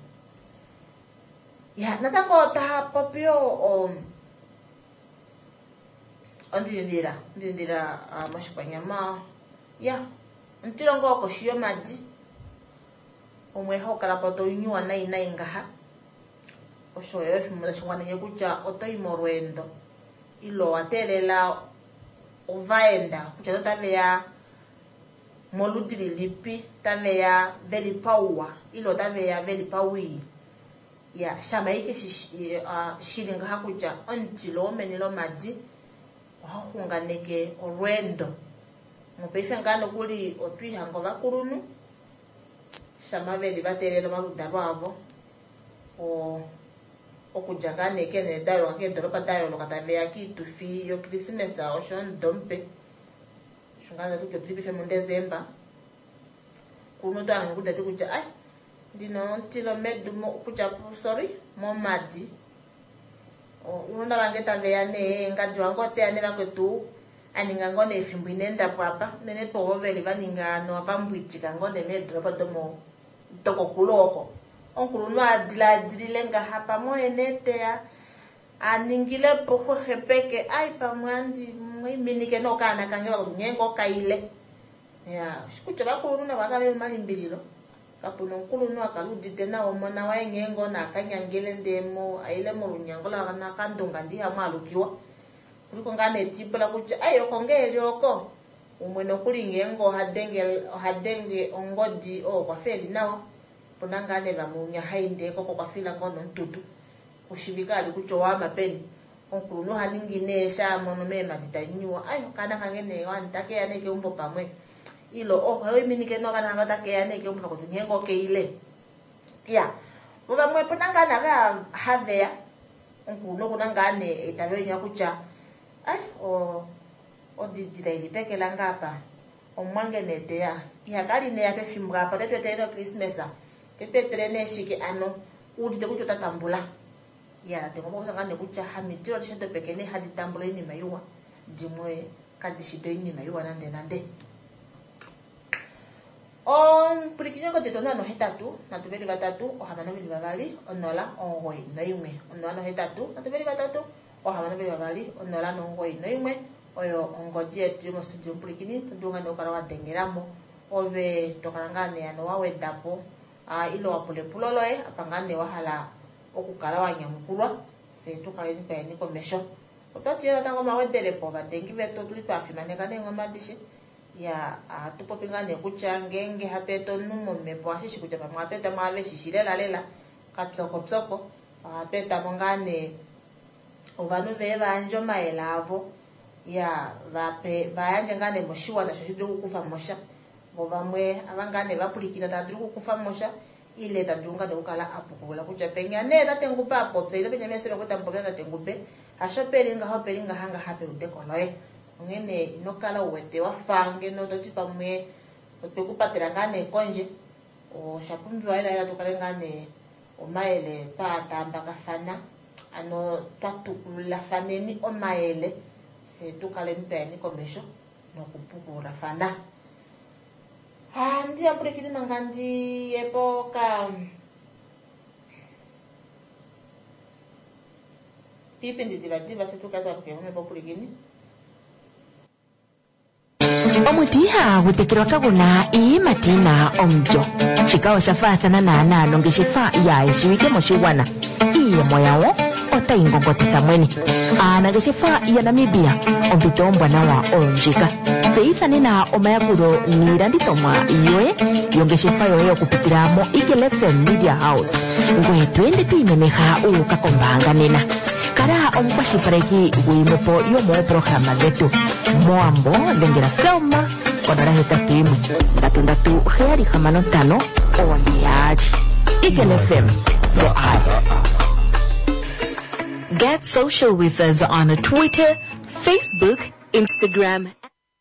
ya natango tahapopio ndindira mashipanyama ya ntilongo okoshiyo maji omwe hokala potoinyuwa nayi ngaha osho yo efimula shingwanenye kutya otoyimo olwendo ilo watelela ovaenda kutya totaveya moludili lipi taveya veli pauwa ilo taveya veli pawi ya shama ike shilinga hakutya ontilo omenelo maji wahunganeke olwendo mopaife ngano kuli otwihango vakulunu shama veli vatelelo maluda vavo okudya nganeke nedayoloka keendolopa dayoloka taveya kiitufi yo krisimesa osho ndompe shungana kutya tulipife mu December kuno twange kudati kutya ai ndino ntilo medu kutya sorry momadi unonda vange taveya ne ngadi wangu oteya ne vakwetu aninga ngone efimbo inenda pwapa nene povoveli vaninga no apambwitika ngone medropa domo tokokuloko onkulunu adiladilile ngaha pamwe eneteya aningile poko hepeke ai pamwe andi minike no kana kange vakunyengo kaile ya shikucha vakulunu na vakale malimbililo kapuno nkulunu akaludite nawo mona waengengo na akanyangile ndemo aile mu runyango la kana kandonga ndi hamwe alukiwa kuliko ngane tipula kutya ayo kongeli oko umwe nokulingengo hadenge ongodi kwafeli nawo punangane vamunya hainde koko kwafila ngono ntutu kushibikali kucho wa mapeni onkulu haningine sha mono mema ditanyuwa ayo kana kangene wantake yaneke umbo pamwe ilo hoyo minike no kana ngatake yaneke umbo kutunyengo keile ya boba mwe punangana ga haveya onkulu kunangane itabenya kucha ai odidira ilipekela ngapa omwangene deya ya kali ne yape fimbwa pa tetete Christmas pepetre ne shiki ano udite kucho tatambula ya tengo mo sanga ne kucha hamitiro tshento pekene hadi tambula ini mayuwa dimwe kadishido ini mayuwa nande purikinyo ko tetona no hetatu na tubeli batatu ohamana bili babali onola ongoi na yumwe onola no hetatu na tubeli batatu ohamana bili babali onola no ongoi na yumwe oyo ongoje etu mo studio purikini tudunga no kala wadengeramo ove tokarangane ano wawedapo ilo wapule puloloe apangane wahala okukala wanyamukulwa se tukaleni payani komesho ototiyela tango mawedele po badengi beto tulitwafimaneka nengo madishi ya tupopingane kucha ngenge hapeto numo mepo ashishi kucha pamwe apeta mwave shishilela lela kapsoko apeta mongane ovanu veva anjo maelavo ya vayanje ngane moshiwa na shoshidu kukufa mosha vamwe avangane vapulikina tadulu kukufa mosha ile tadunga dokala apukula kucha penya ne tatengupa apopse ile penya mesero kweta mpoka tatengupe ashopeli nga hanga hape udekoloe ngene inokala uwete wafange no toti pamwe otokupatira ngane konje o shapumbiwa ila tukalengane o maele patamba kafana ano twatukula faneni o maele se tukalempeni komesho nokupukura fana ndi apurikini mangandi epoka pipi ndidiva setukatwa kuyome popurikini omutiha gutekirwa kaguna iimatina omjo shikawo shafathana naanano ngeshefa yaeshiwike moshigwana iiyemo yawo otayingongotitha mwene aanangeshefa ya Namibia ompito ombwanawa ondjika tseyithanena omayakulo niilandithomwa yoye yongeshefa yoye okupitila mo Eagle FM Media House ngweye twende tuyimemeha uuka kombaanga nena kala omukwashilipaleki gwiimepo yomoopologhalama dhetu moambo dhengela Selma konola 81 ondiyali Eagle FM the eye. Get social with us on Twitter, Facebook, Instagram.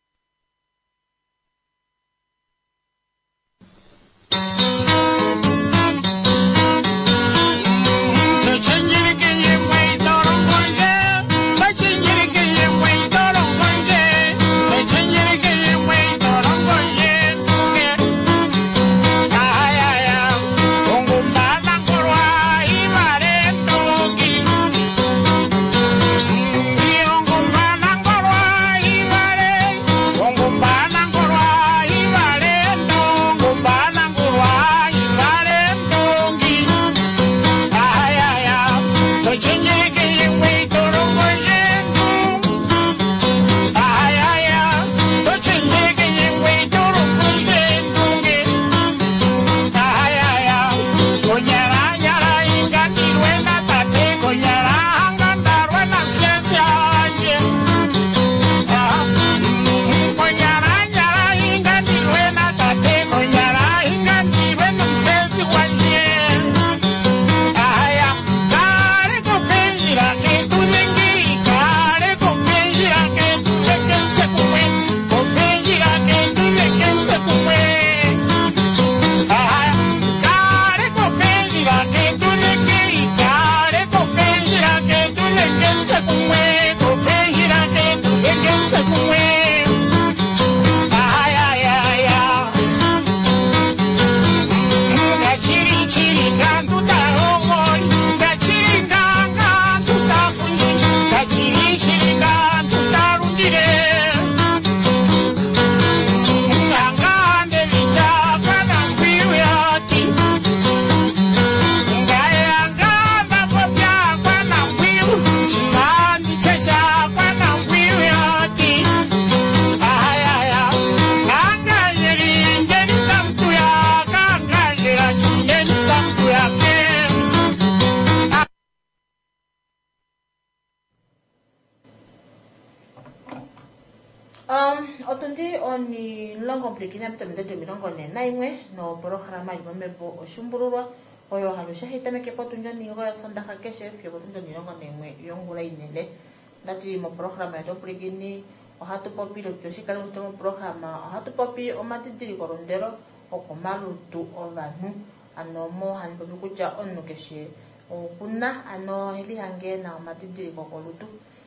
Otundi oni longo mplikina mtamende milongo nena imwe no programa imepo oshumbururwa oyo halusha hitameke potunja nigo ya sondaka keshe fyo potunja nilongo nemwe yongula inele ndati mo programa ya plikini ohatu popi lo kyoshikala mo programa ohatu popi omatitiri korondero okomalutu ovanu ano mo hanbo kuja onno keshe okuna ano ili hange na omatitiri kokolutu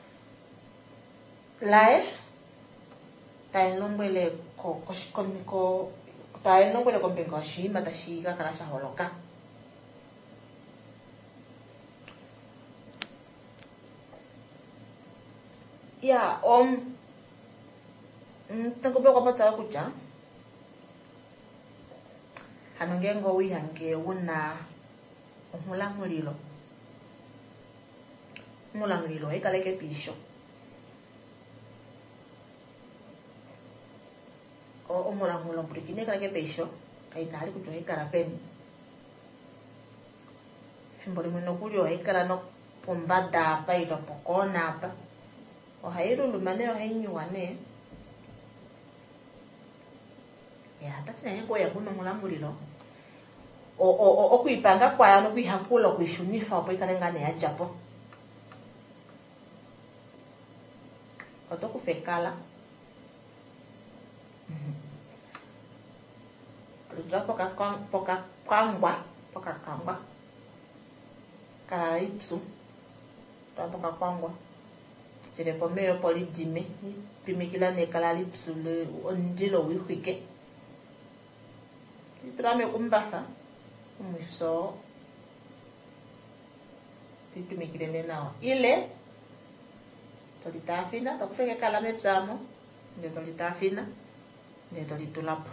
lae taenlombwele taenlombwele kompenga oshima tashiga kala shaholoka ya tengobe kwapatsa kutya hano ngengo wihange una umulamulilo ikaleke pisho umulangulo mpurikine ikaleke pisho kainali kucho ikarapeni fimbo limwe nokuli ohayikala no pombanda apa ilo pokona apa ohayiluluma ne ohayinyuwa ne ya tatsine ngoya kuno mulamulilo okuipanga kwaya nokuihakula okuishunifa opo ikale ngane ya japo otokufekala Tuja poka kangwa. Kala ipsu. Tuja poka kangwa. Tire pomeo poli dime. Pimikila ne kala ipsu le ondilo wihwike. Tuja me kumbafa. Umuso. Pimikile ne nao. Ile. Tolitafina. Tokufeke kala mepsamo. De tolitafina. De tolitulapo.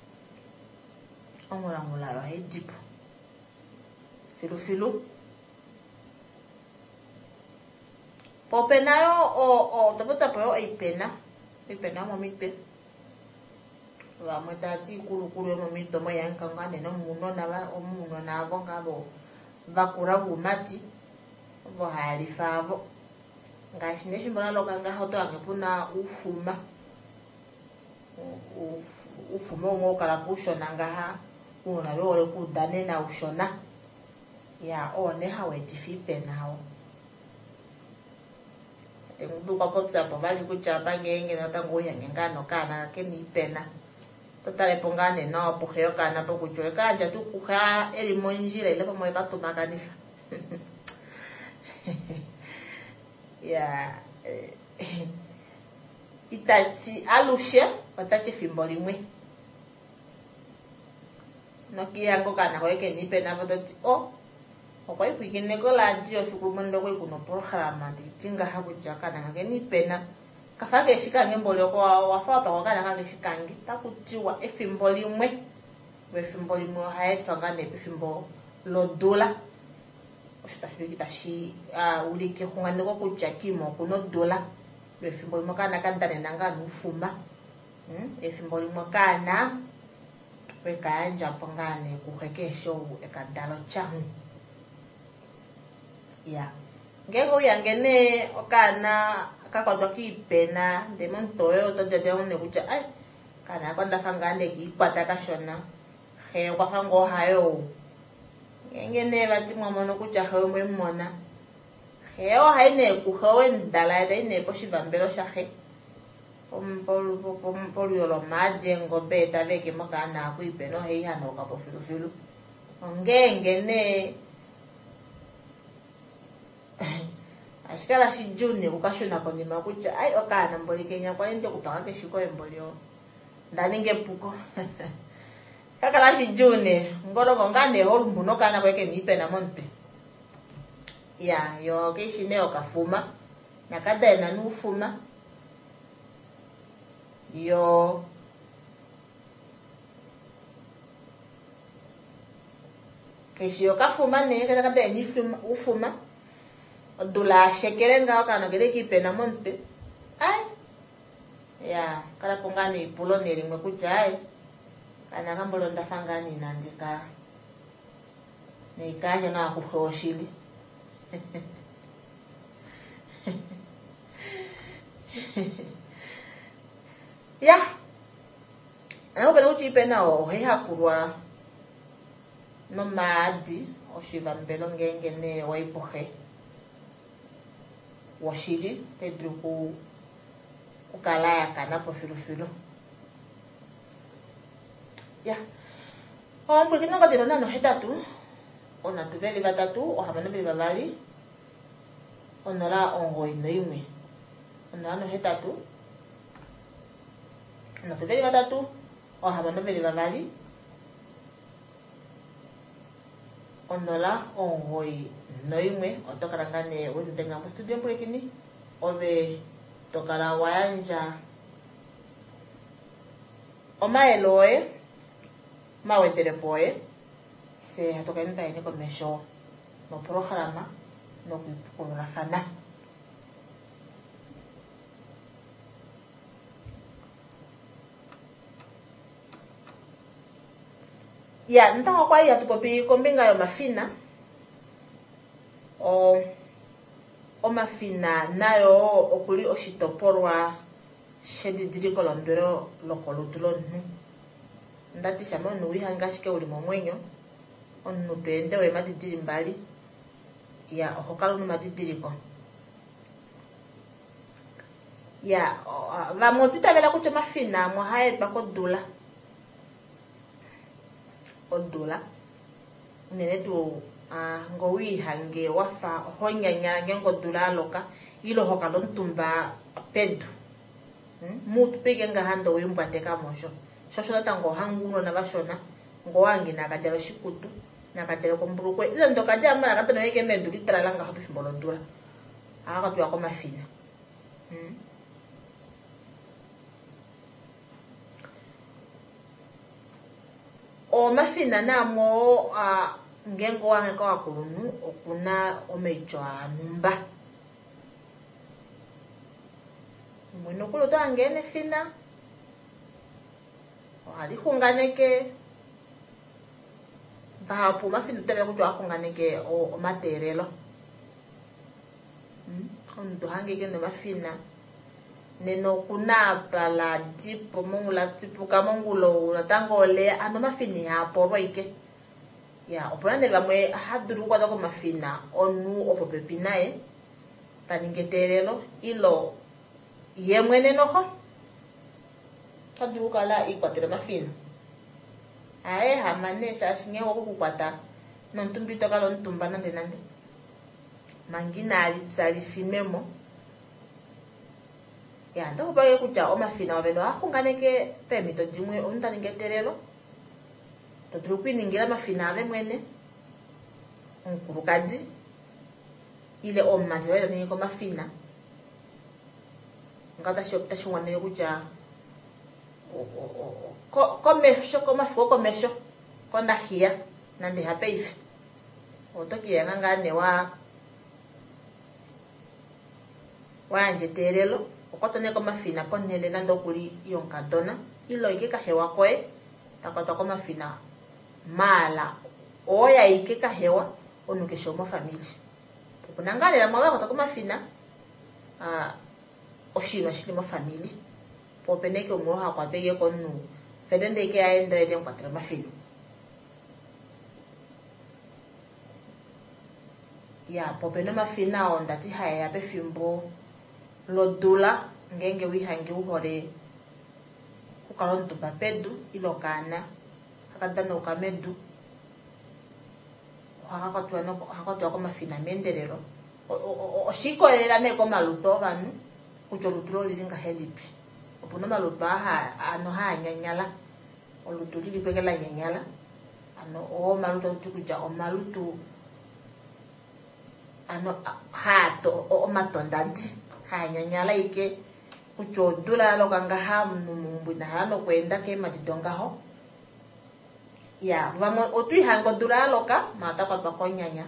Omula yo dipo. Filu. Popena yo o tapota po ipena. Ipena mo mipe. Wa mo tati kuru mo mito mo yankanga ne no muno na ba o muno na bo ngabo. Bakura umati. Bo halifavo. Ngashine shimbona lokanga hoto angepuna ufuma. Ufuma ngo kala kushona ngaha. Una lore kudane na ushona ya one hawe tifipe nao ngubuka popsa pavali kuchapa ngenge na tango ya ngengano kana keni pena totale pongane no poheo kana pokuchoe kanja tu kuha eli monjira ile pamoja tatu makanifa ya itachi alushe watachi fimboli mwe no kiyango kana kweke nipe na bodoti o okwai kwikine kola dio fikumondo kwe kuno programa tinga hakuja kana ngake nipe na kafake shika ngembole kwa wafa pa kana ngake shikangi takutiwa efimboli mwe wefimboli mwe haet fangane efimbo lo dola oshitafiki tashi ulike khungane ko kujakimo kuno dola wefimboli mwe kana kandane nanga nufuma efimboli mwe kana wekanja pangane kuhekesho ekadalo changu ya ngego yangene okana akakwadwa kipena ndemontoyo tojade one kuja ai kana kwanda fangane kikwata kashona he kwafango hayo ngene bati mwamono kuja hayo mwemona heo haine kuhawe ndala ine poshivambelo shahe Polu yolo majengo beta veke makana kuipeno hei hano kapo filu ngenge ashikala shijune ukashona kwenye makucha ai okana mboli Kenya kwa ndio kupanga keshiko embolio ndaninge puko kakala shijune ngolo ngane holumbu no kana kweke nipe na monte ya yo keshine okafuma nakada na nufuma yo keshiyo kafuma ne kada ni ufuma dula shekere nga kana gere kipena monte ai ya kala pongani pulo neri mwe kujai kana kambolo ndafangani nanjika ne kanya na kuhoshili ya ano pena uchipena o heha kurwa no madi o shivambelo ngenge ne waipohe washili pedro kukalaya kana po filu ya porque no katira nano hetatu ona tuveli batatu o habana beli babali onora ongoi noime ona no hetatu na tuveli batatu o habana beli babali onora ongoi noime otokarangane wendenga mo studio mprekini obe tokara wayanja omaeloe mawetere poe se atokenda ine komesho no programa no kukurafana ya ntaka kwa ya tupopi kombinga yo mafina o mafina nayo okuli oshitopolwa shedidiri kolondero lokolutulo nnu ndati shama onu wihangashike uli momwenyo onu pende we madidiri mbali ya okokala onu madidiriko ya vamwe tutavela kuti mafina mwahaye bakodula odula unene tu ngowihange wafa honyanya ngengodula aloka ilo hokalontumba pedu mutu peke ngahando wimbwateka mosho shosho tango hanguno na bashona ngowangi nakajalo shikutu nakajalo komburukwe ilo ndo kajama nakatano yeke medu litralanga hapo fimbolondula akatu yako mafina o mafina namo ngengo wange kwa kulunu okuna omejoa numba mwino kulo to angene fina ohali khunganeke vahapu mafina tebe kuto akhunganeke o materialo omuntu hangeke no mafina neno kuna pala tipo mongula tipo kamongulo natango le ano mafini ya porwaike ya opona bamwe haduru kwa ko mafina onu opopepinae taningeterelo ilo yemwene noho haduru kala ikwatira mafina ae hamane shashinge wo kukwata nontumbito kalo ntumba nande mangina ali tsali fimemo ya ndo ba yekuja omafina wabelo akunganeke pemito dimwe ontaningeterelo totrupiningira mafina ave mwene onkurukadi ile omanje wala ni ko mafina ngata shopta shwane yekuja ko mesho ko mafoko ko mesho ko ndahia nande hapeife otoki yangane wanje terelo okotone ko mafina konele nando kuli yonkadona ilo ike kahewa koe takota ko mafina mala oya ike kahewa onukesho mo family kunangale la mwa ko mafina oshima shili mo family popeneke umuha kwa pege konu fedende ike aenda ede kwatra mafina ya popeno mafina ondati haya ya pefimbo lodula ngenge wihange uhore kukalonto papedu ilokana akadana ukamedu hakatwa ko mafina menderero oshikolela neko maluto banu kucholutulo lizinga helipi opuna maluto ano hanyanyala olutuli lipekela nyanyala ano o maluto tukuja o maluto ano hato o matondanti hanyanyala ike kuchodula lokanga hamumbu na hano kwenda ke madidonga ho ya vamos otui hango dula loka mata kwa pakonyanya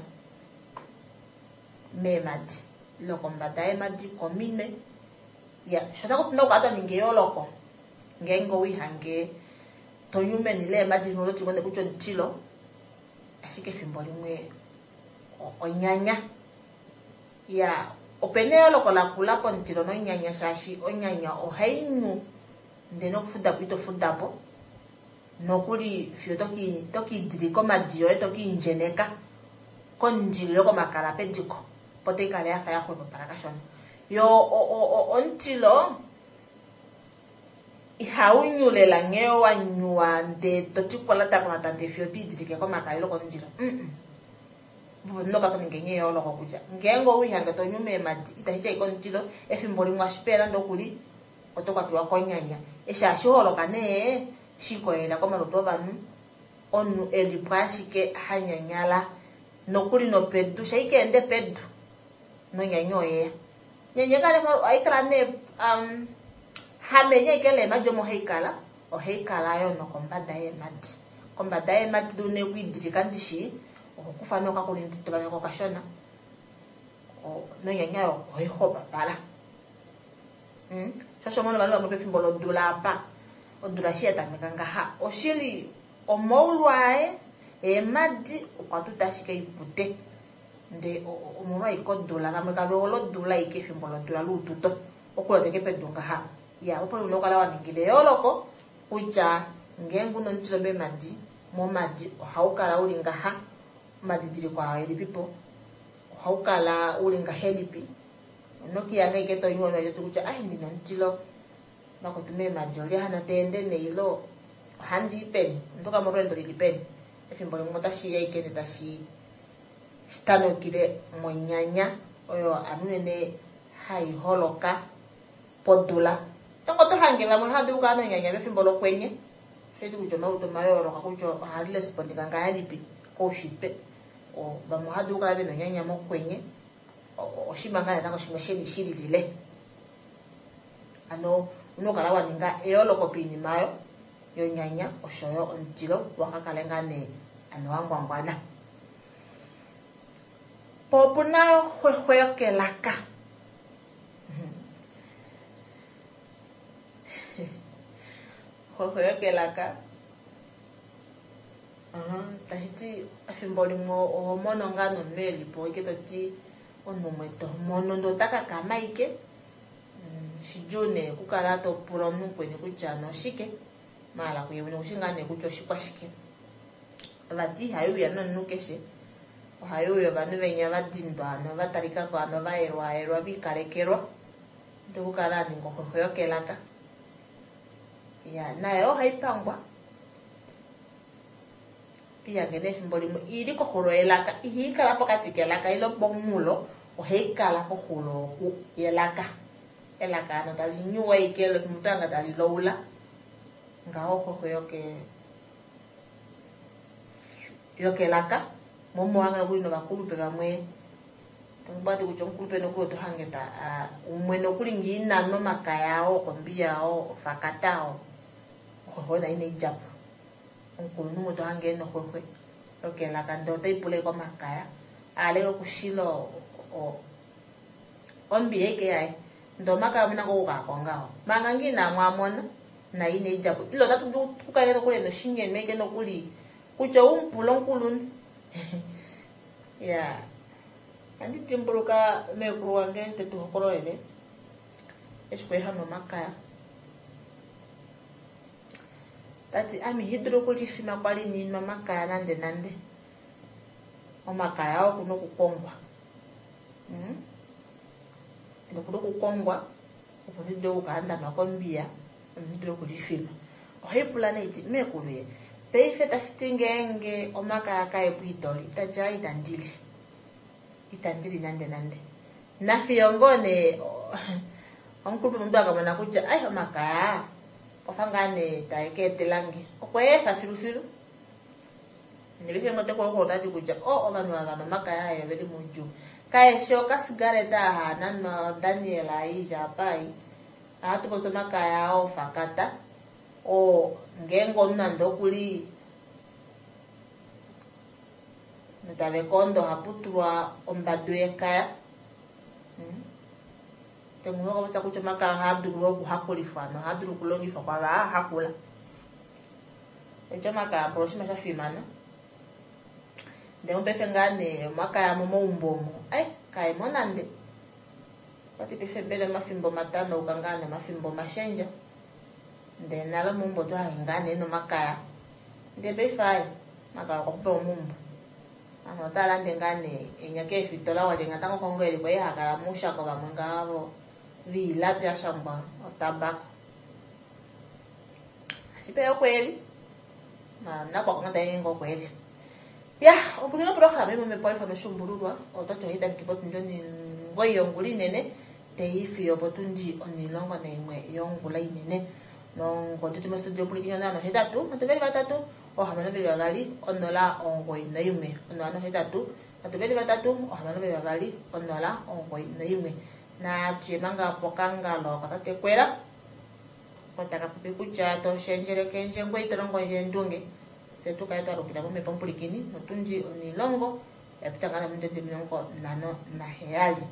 memadi loko mbadae madi komine ya shota ko ndo kwata ningeyo loko ngengo wi hange tonyume nile madi no tikonde kucho ntilo ashike fimbo limwe onyanya ya openeo loko la kula po ntilo no nyanya shashi onyanya o hainu ndeno kufuda bito fudapo nokuli fio toki diriko madio toki injeneka konjilo ko makala pediko pote kale ya faya ko parakashon yo ontilo ihaunyulela ngeo wanyua nde totikola ta kwa tante fio dirike ko makala ko njilo no ka ngenye yo loko kuja ngengo wihanga to nyume madi itahicha ikontilo efimboli mwashipela ndokuli otoka tuwa konyanya esha sholo kane shikoela koma loto banu onu elipashike hanyanyala nokuli no pedu shaike ende pedu no nyanyoye nyenye kale mo aikala ne hamenye kele majo mo heikala o heikala yo no kombada e madi dune kwidika ndishi okufana ka kulinda tobanya ko kashona o no nyanyayo o ihoba bala shosho mono balo mo pefimbolo dula pa odura sheta mekanga ha oshili omolwae madi okwatuta shike ipute nde omolwa ikodula kameka bolo dula ikefimbolo dula lututo okulo teke pedunga ha ya opo no kala waningile yoloko uja ngengu no ntlobe madi mo madi haukala ulinga ha madi diri kwa eli pipo haukala ulinga helipi noki ya ngeke to yuwa ya tukucha ndino ntilo makutume majoli hana tende neilo hanji pen ndoka morendo li pen efimbo limwe otashi ya ike tashi stanokile monyanya oyo anunene hayi holoka podula tongo tohangela mwe hadu kana nyanya befimbo lokwenye feti kutyo mauto mayoroka kutyo hali respondika ngalipi ko shipe o bamu hadu kala beno nyanya mokwenye oshimanga natanga shimwe shili lile ano unokala waninga eyoloko pini mayo yo nyanya oshoyo ontilo wakakalenga ne ano wangwangwana popuna hwehwe kelaka hwehwe kelaka tahiti afimbo limwe ohomono ngano meli po ike toti onumwe tomono ndotaka kama ike shijune kukala topula omunkweni kutya noshike mala kuyewene kushingane kutya oshikwashike vati hayuya nonukeshe ohayuya vanu venya vadindwa ano vatalikako ano vaerwaerwa vikalekelwa ndokukala ningo hwehwe kelaka ya nayo ohaipangwa pia ngene efimbo limwe ili kohulo elaka ihikala pokati kelaka ilo pomulo ohaikala kohulo yelaka elaka ano talinyuwa ikelo mutanga taliloula ngaho hwehwe yokelaka momoanga kuli no bakulupe bamwe tangubati kucho nkulupe nokulo tohangeta umwe nokuli njina no makayao kombiyao fakatao hona ine ijapo onkulu numo tohange no hwehwe yokelaka ndo taipule kwa makaya alego kushilo ombiyeke yae ndo makaya muna ko ukakongao mangangi na mwamona na ine ijapo ilo tatu tukale nokule no shinge meke nokuli kucho umpulo nkuluni ya andi timbuluka mekuru wange tetu hokoroele eshikwe hano makaya tati ami hidro kulifima kwali nino makaya nande omakaya ao kuno kukongwa kuno kukongwa uponido ukaanda nakombia hidro kulifima ohipula neiti mekuru ye peife tastingenge omakaya kaepu hitoli taja itandili nande nafiyongone onkulupe mundu akamana kutya ai omakaya ofangane taeketelange okwefa filufilu nilifengo tekoko tati kutya ovanu avano makaya ayo veli munju kaeshe okasigareta ahana no Daniela aija pai atukozo makaya ao fakata ngengo nando kuli ntavekondo haputwa ombadu ekaya temuho kabisa kutya makaya haduru kuhakulifano haduru kulongifa kwa hakula echo makaya proshima shafimana ndemo pefe ngane makaya momo umbomo kai monande pati pefe bele mafimbo matano ukangane mafimbo mashenja ndenalo mumbo to hangane no makaya ndebe fai makaya ko po mumbo ano tala ndengane enyake fitola wale ngatango kongwele kwa yakala musha ko bamwengabo vila pya shamba otabako sipe kweli na kwa ngata yengo kweli ya obulino programa mo mepo ifano shumbururwa otato hita kibotu ndoni ngoyonguli nene teifi obotundi onilongo na imwe yongula inene nongo tutuma studio pulikinya nano hetatu matubeli batatu ohamana beli babali onola ongoi na yume onano hetatu matubeli batatu ohamana beli babali onola ongoi na yume na chimanga pokang lo katate kwela kotaka kupikucha to shenjere kenje ngoi torongo jendunge setu kaito arukira mo pampulikini otunji onilongo epitangana mndende milongo nano na heali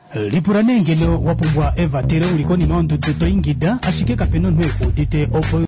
Lipura nengelo wapumbwa Eva tere ulikoni maundu tuto ingida ashike kapeno nwe udite opo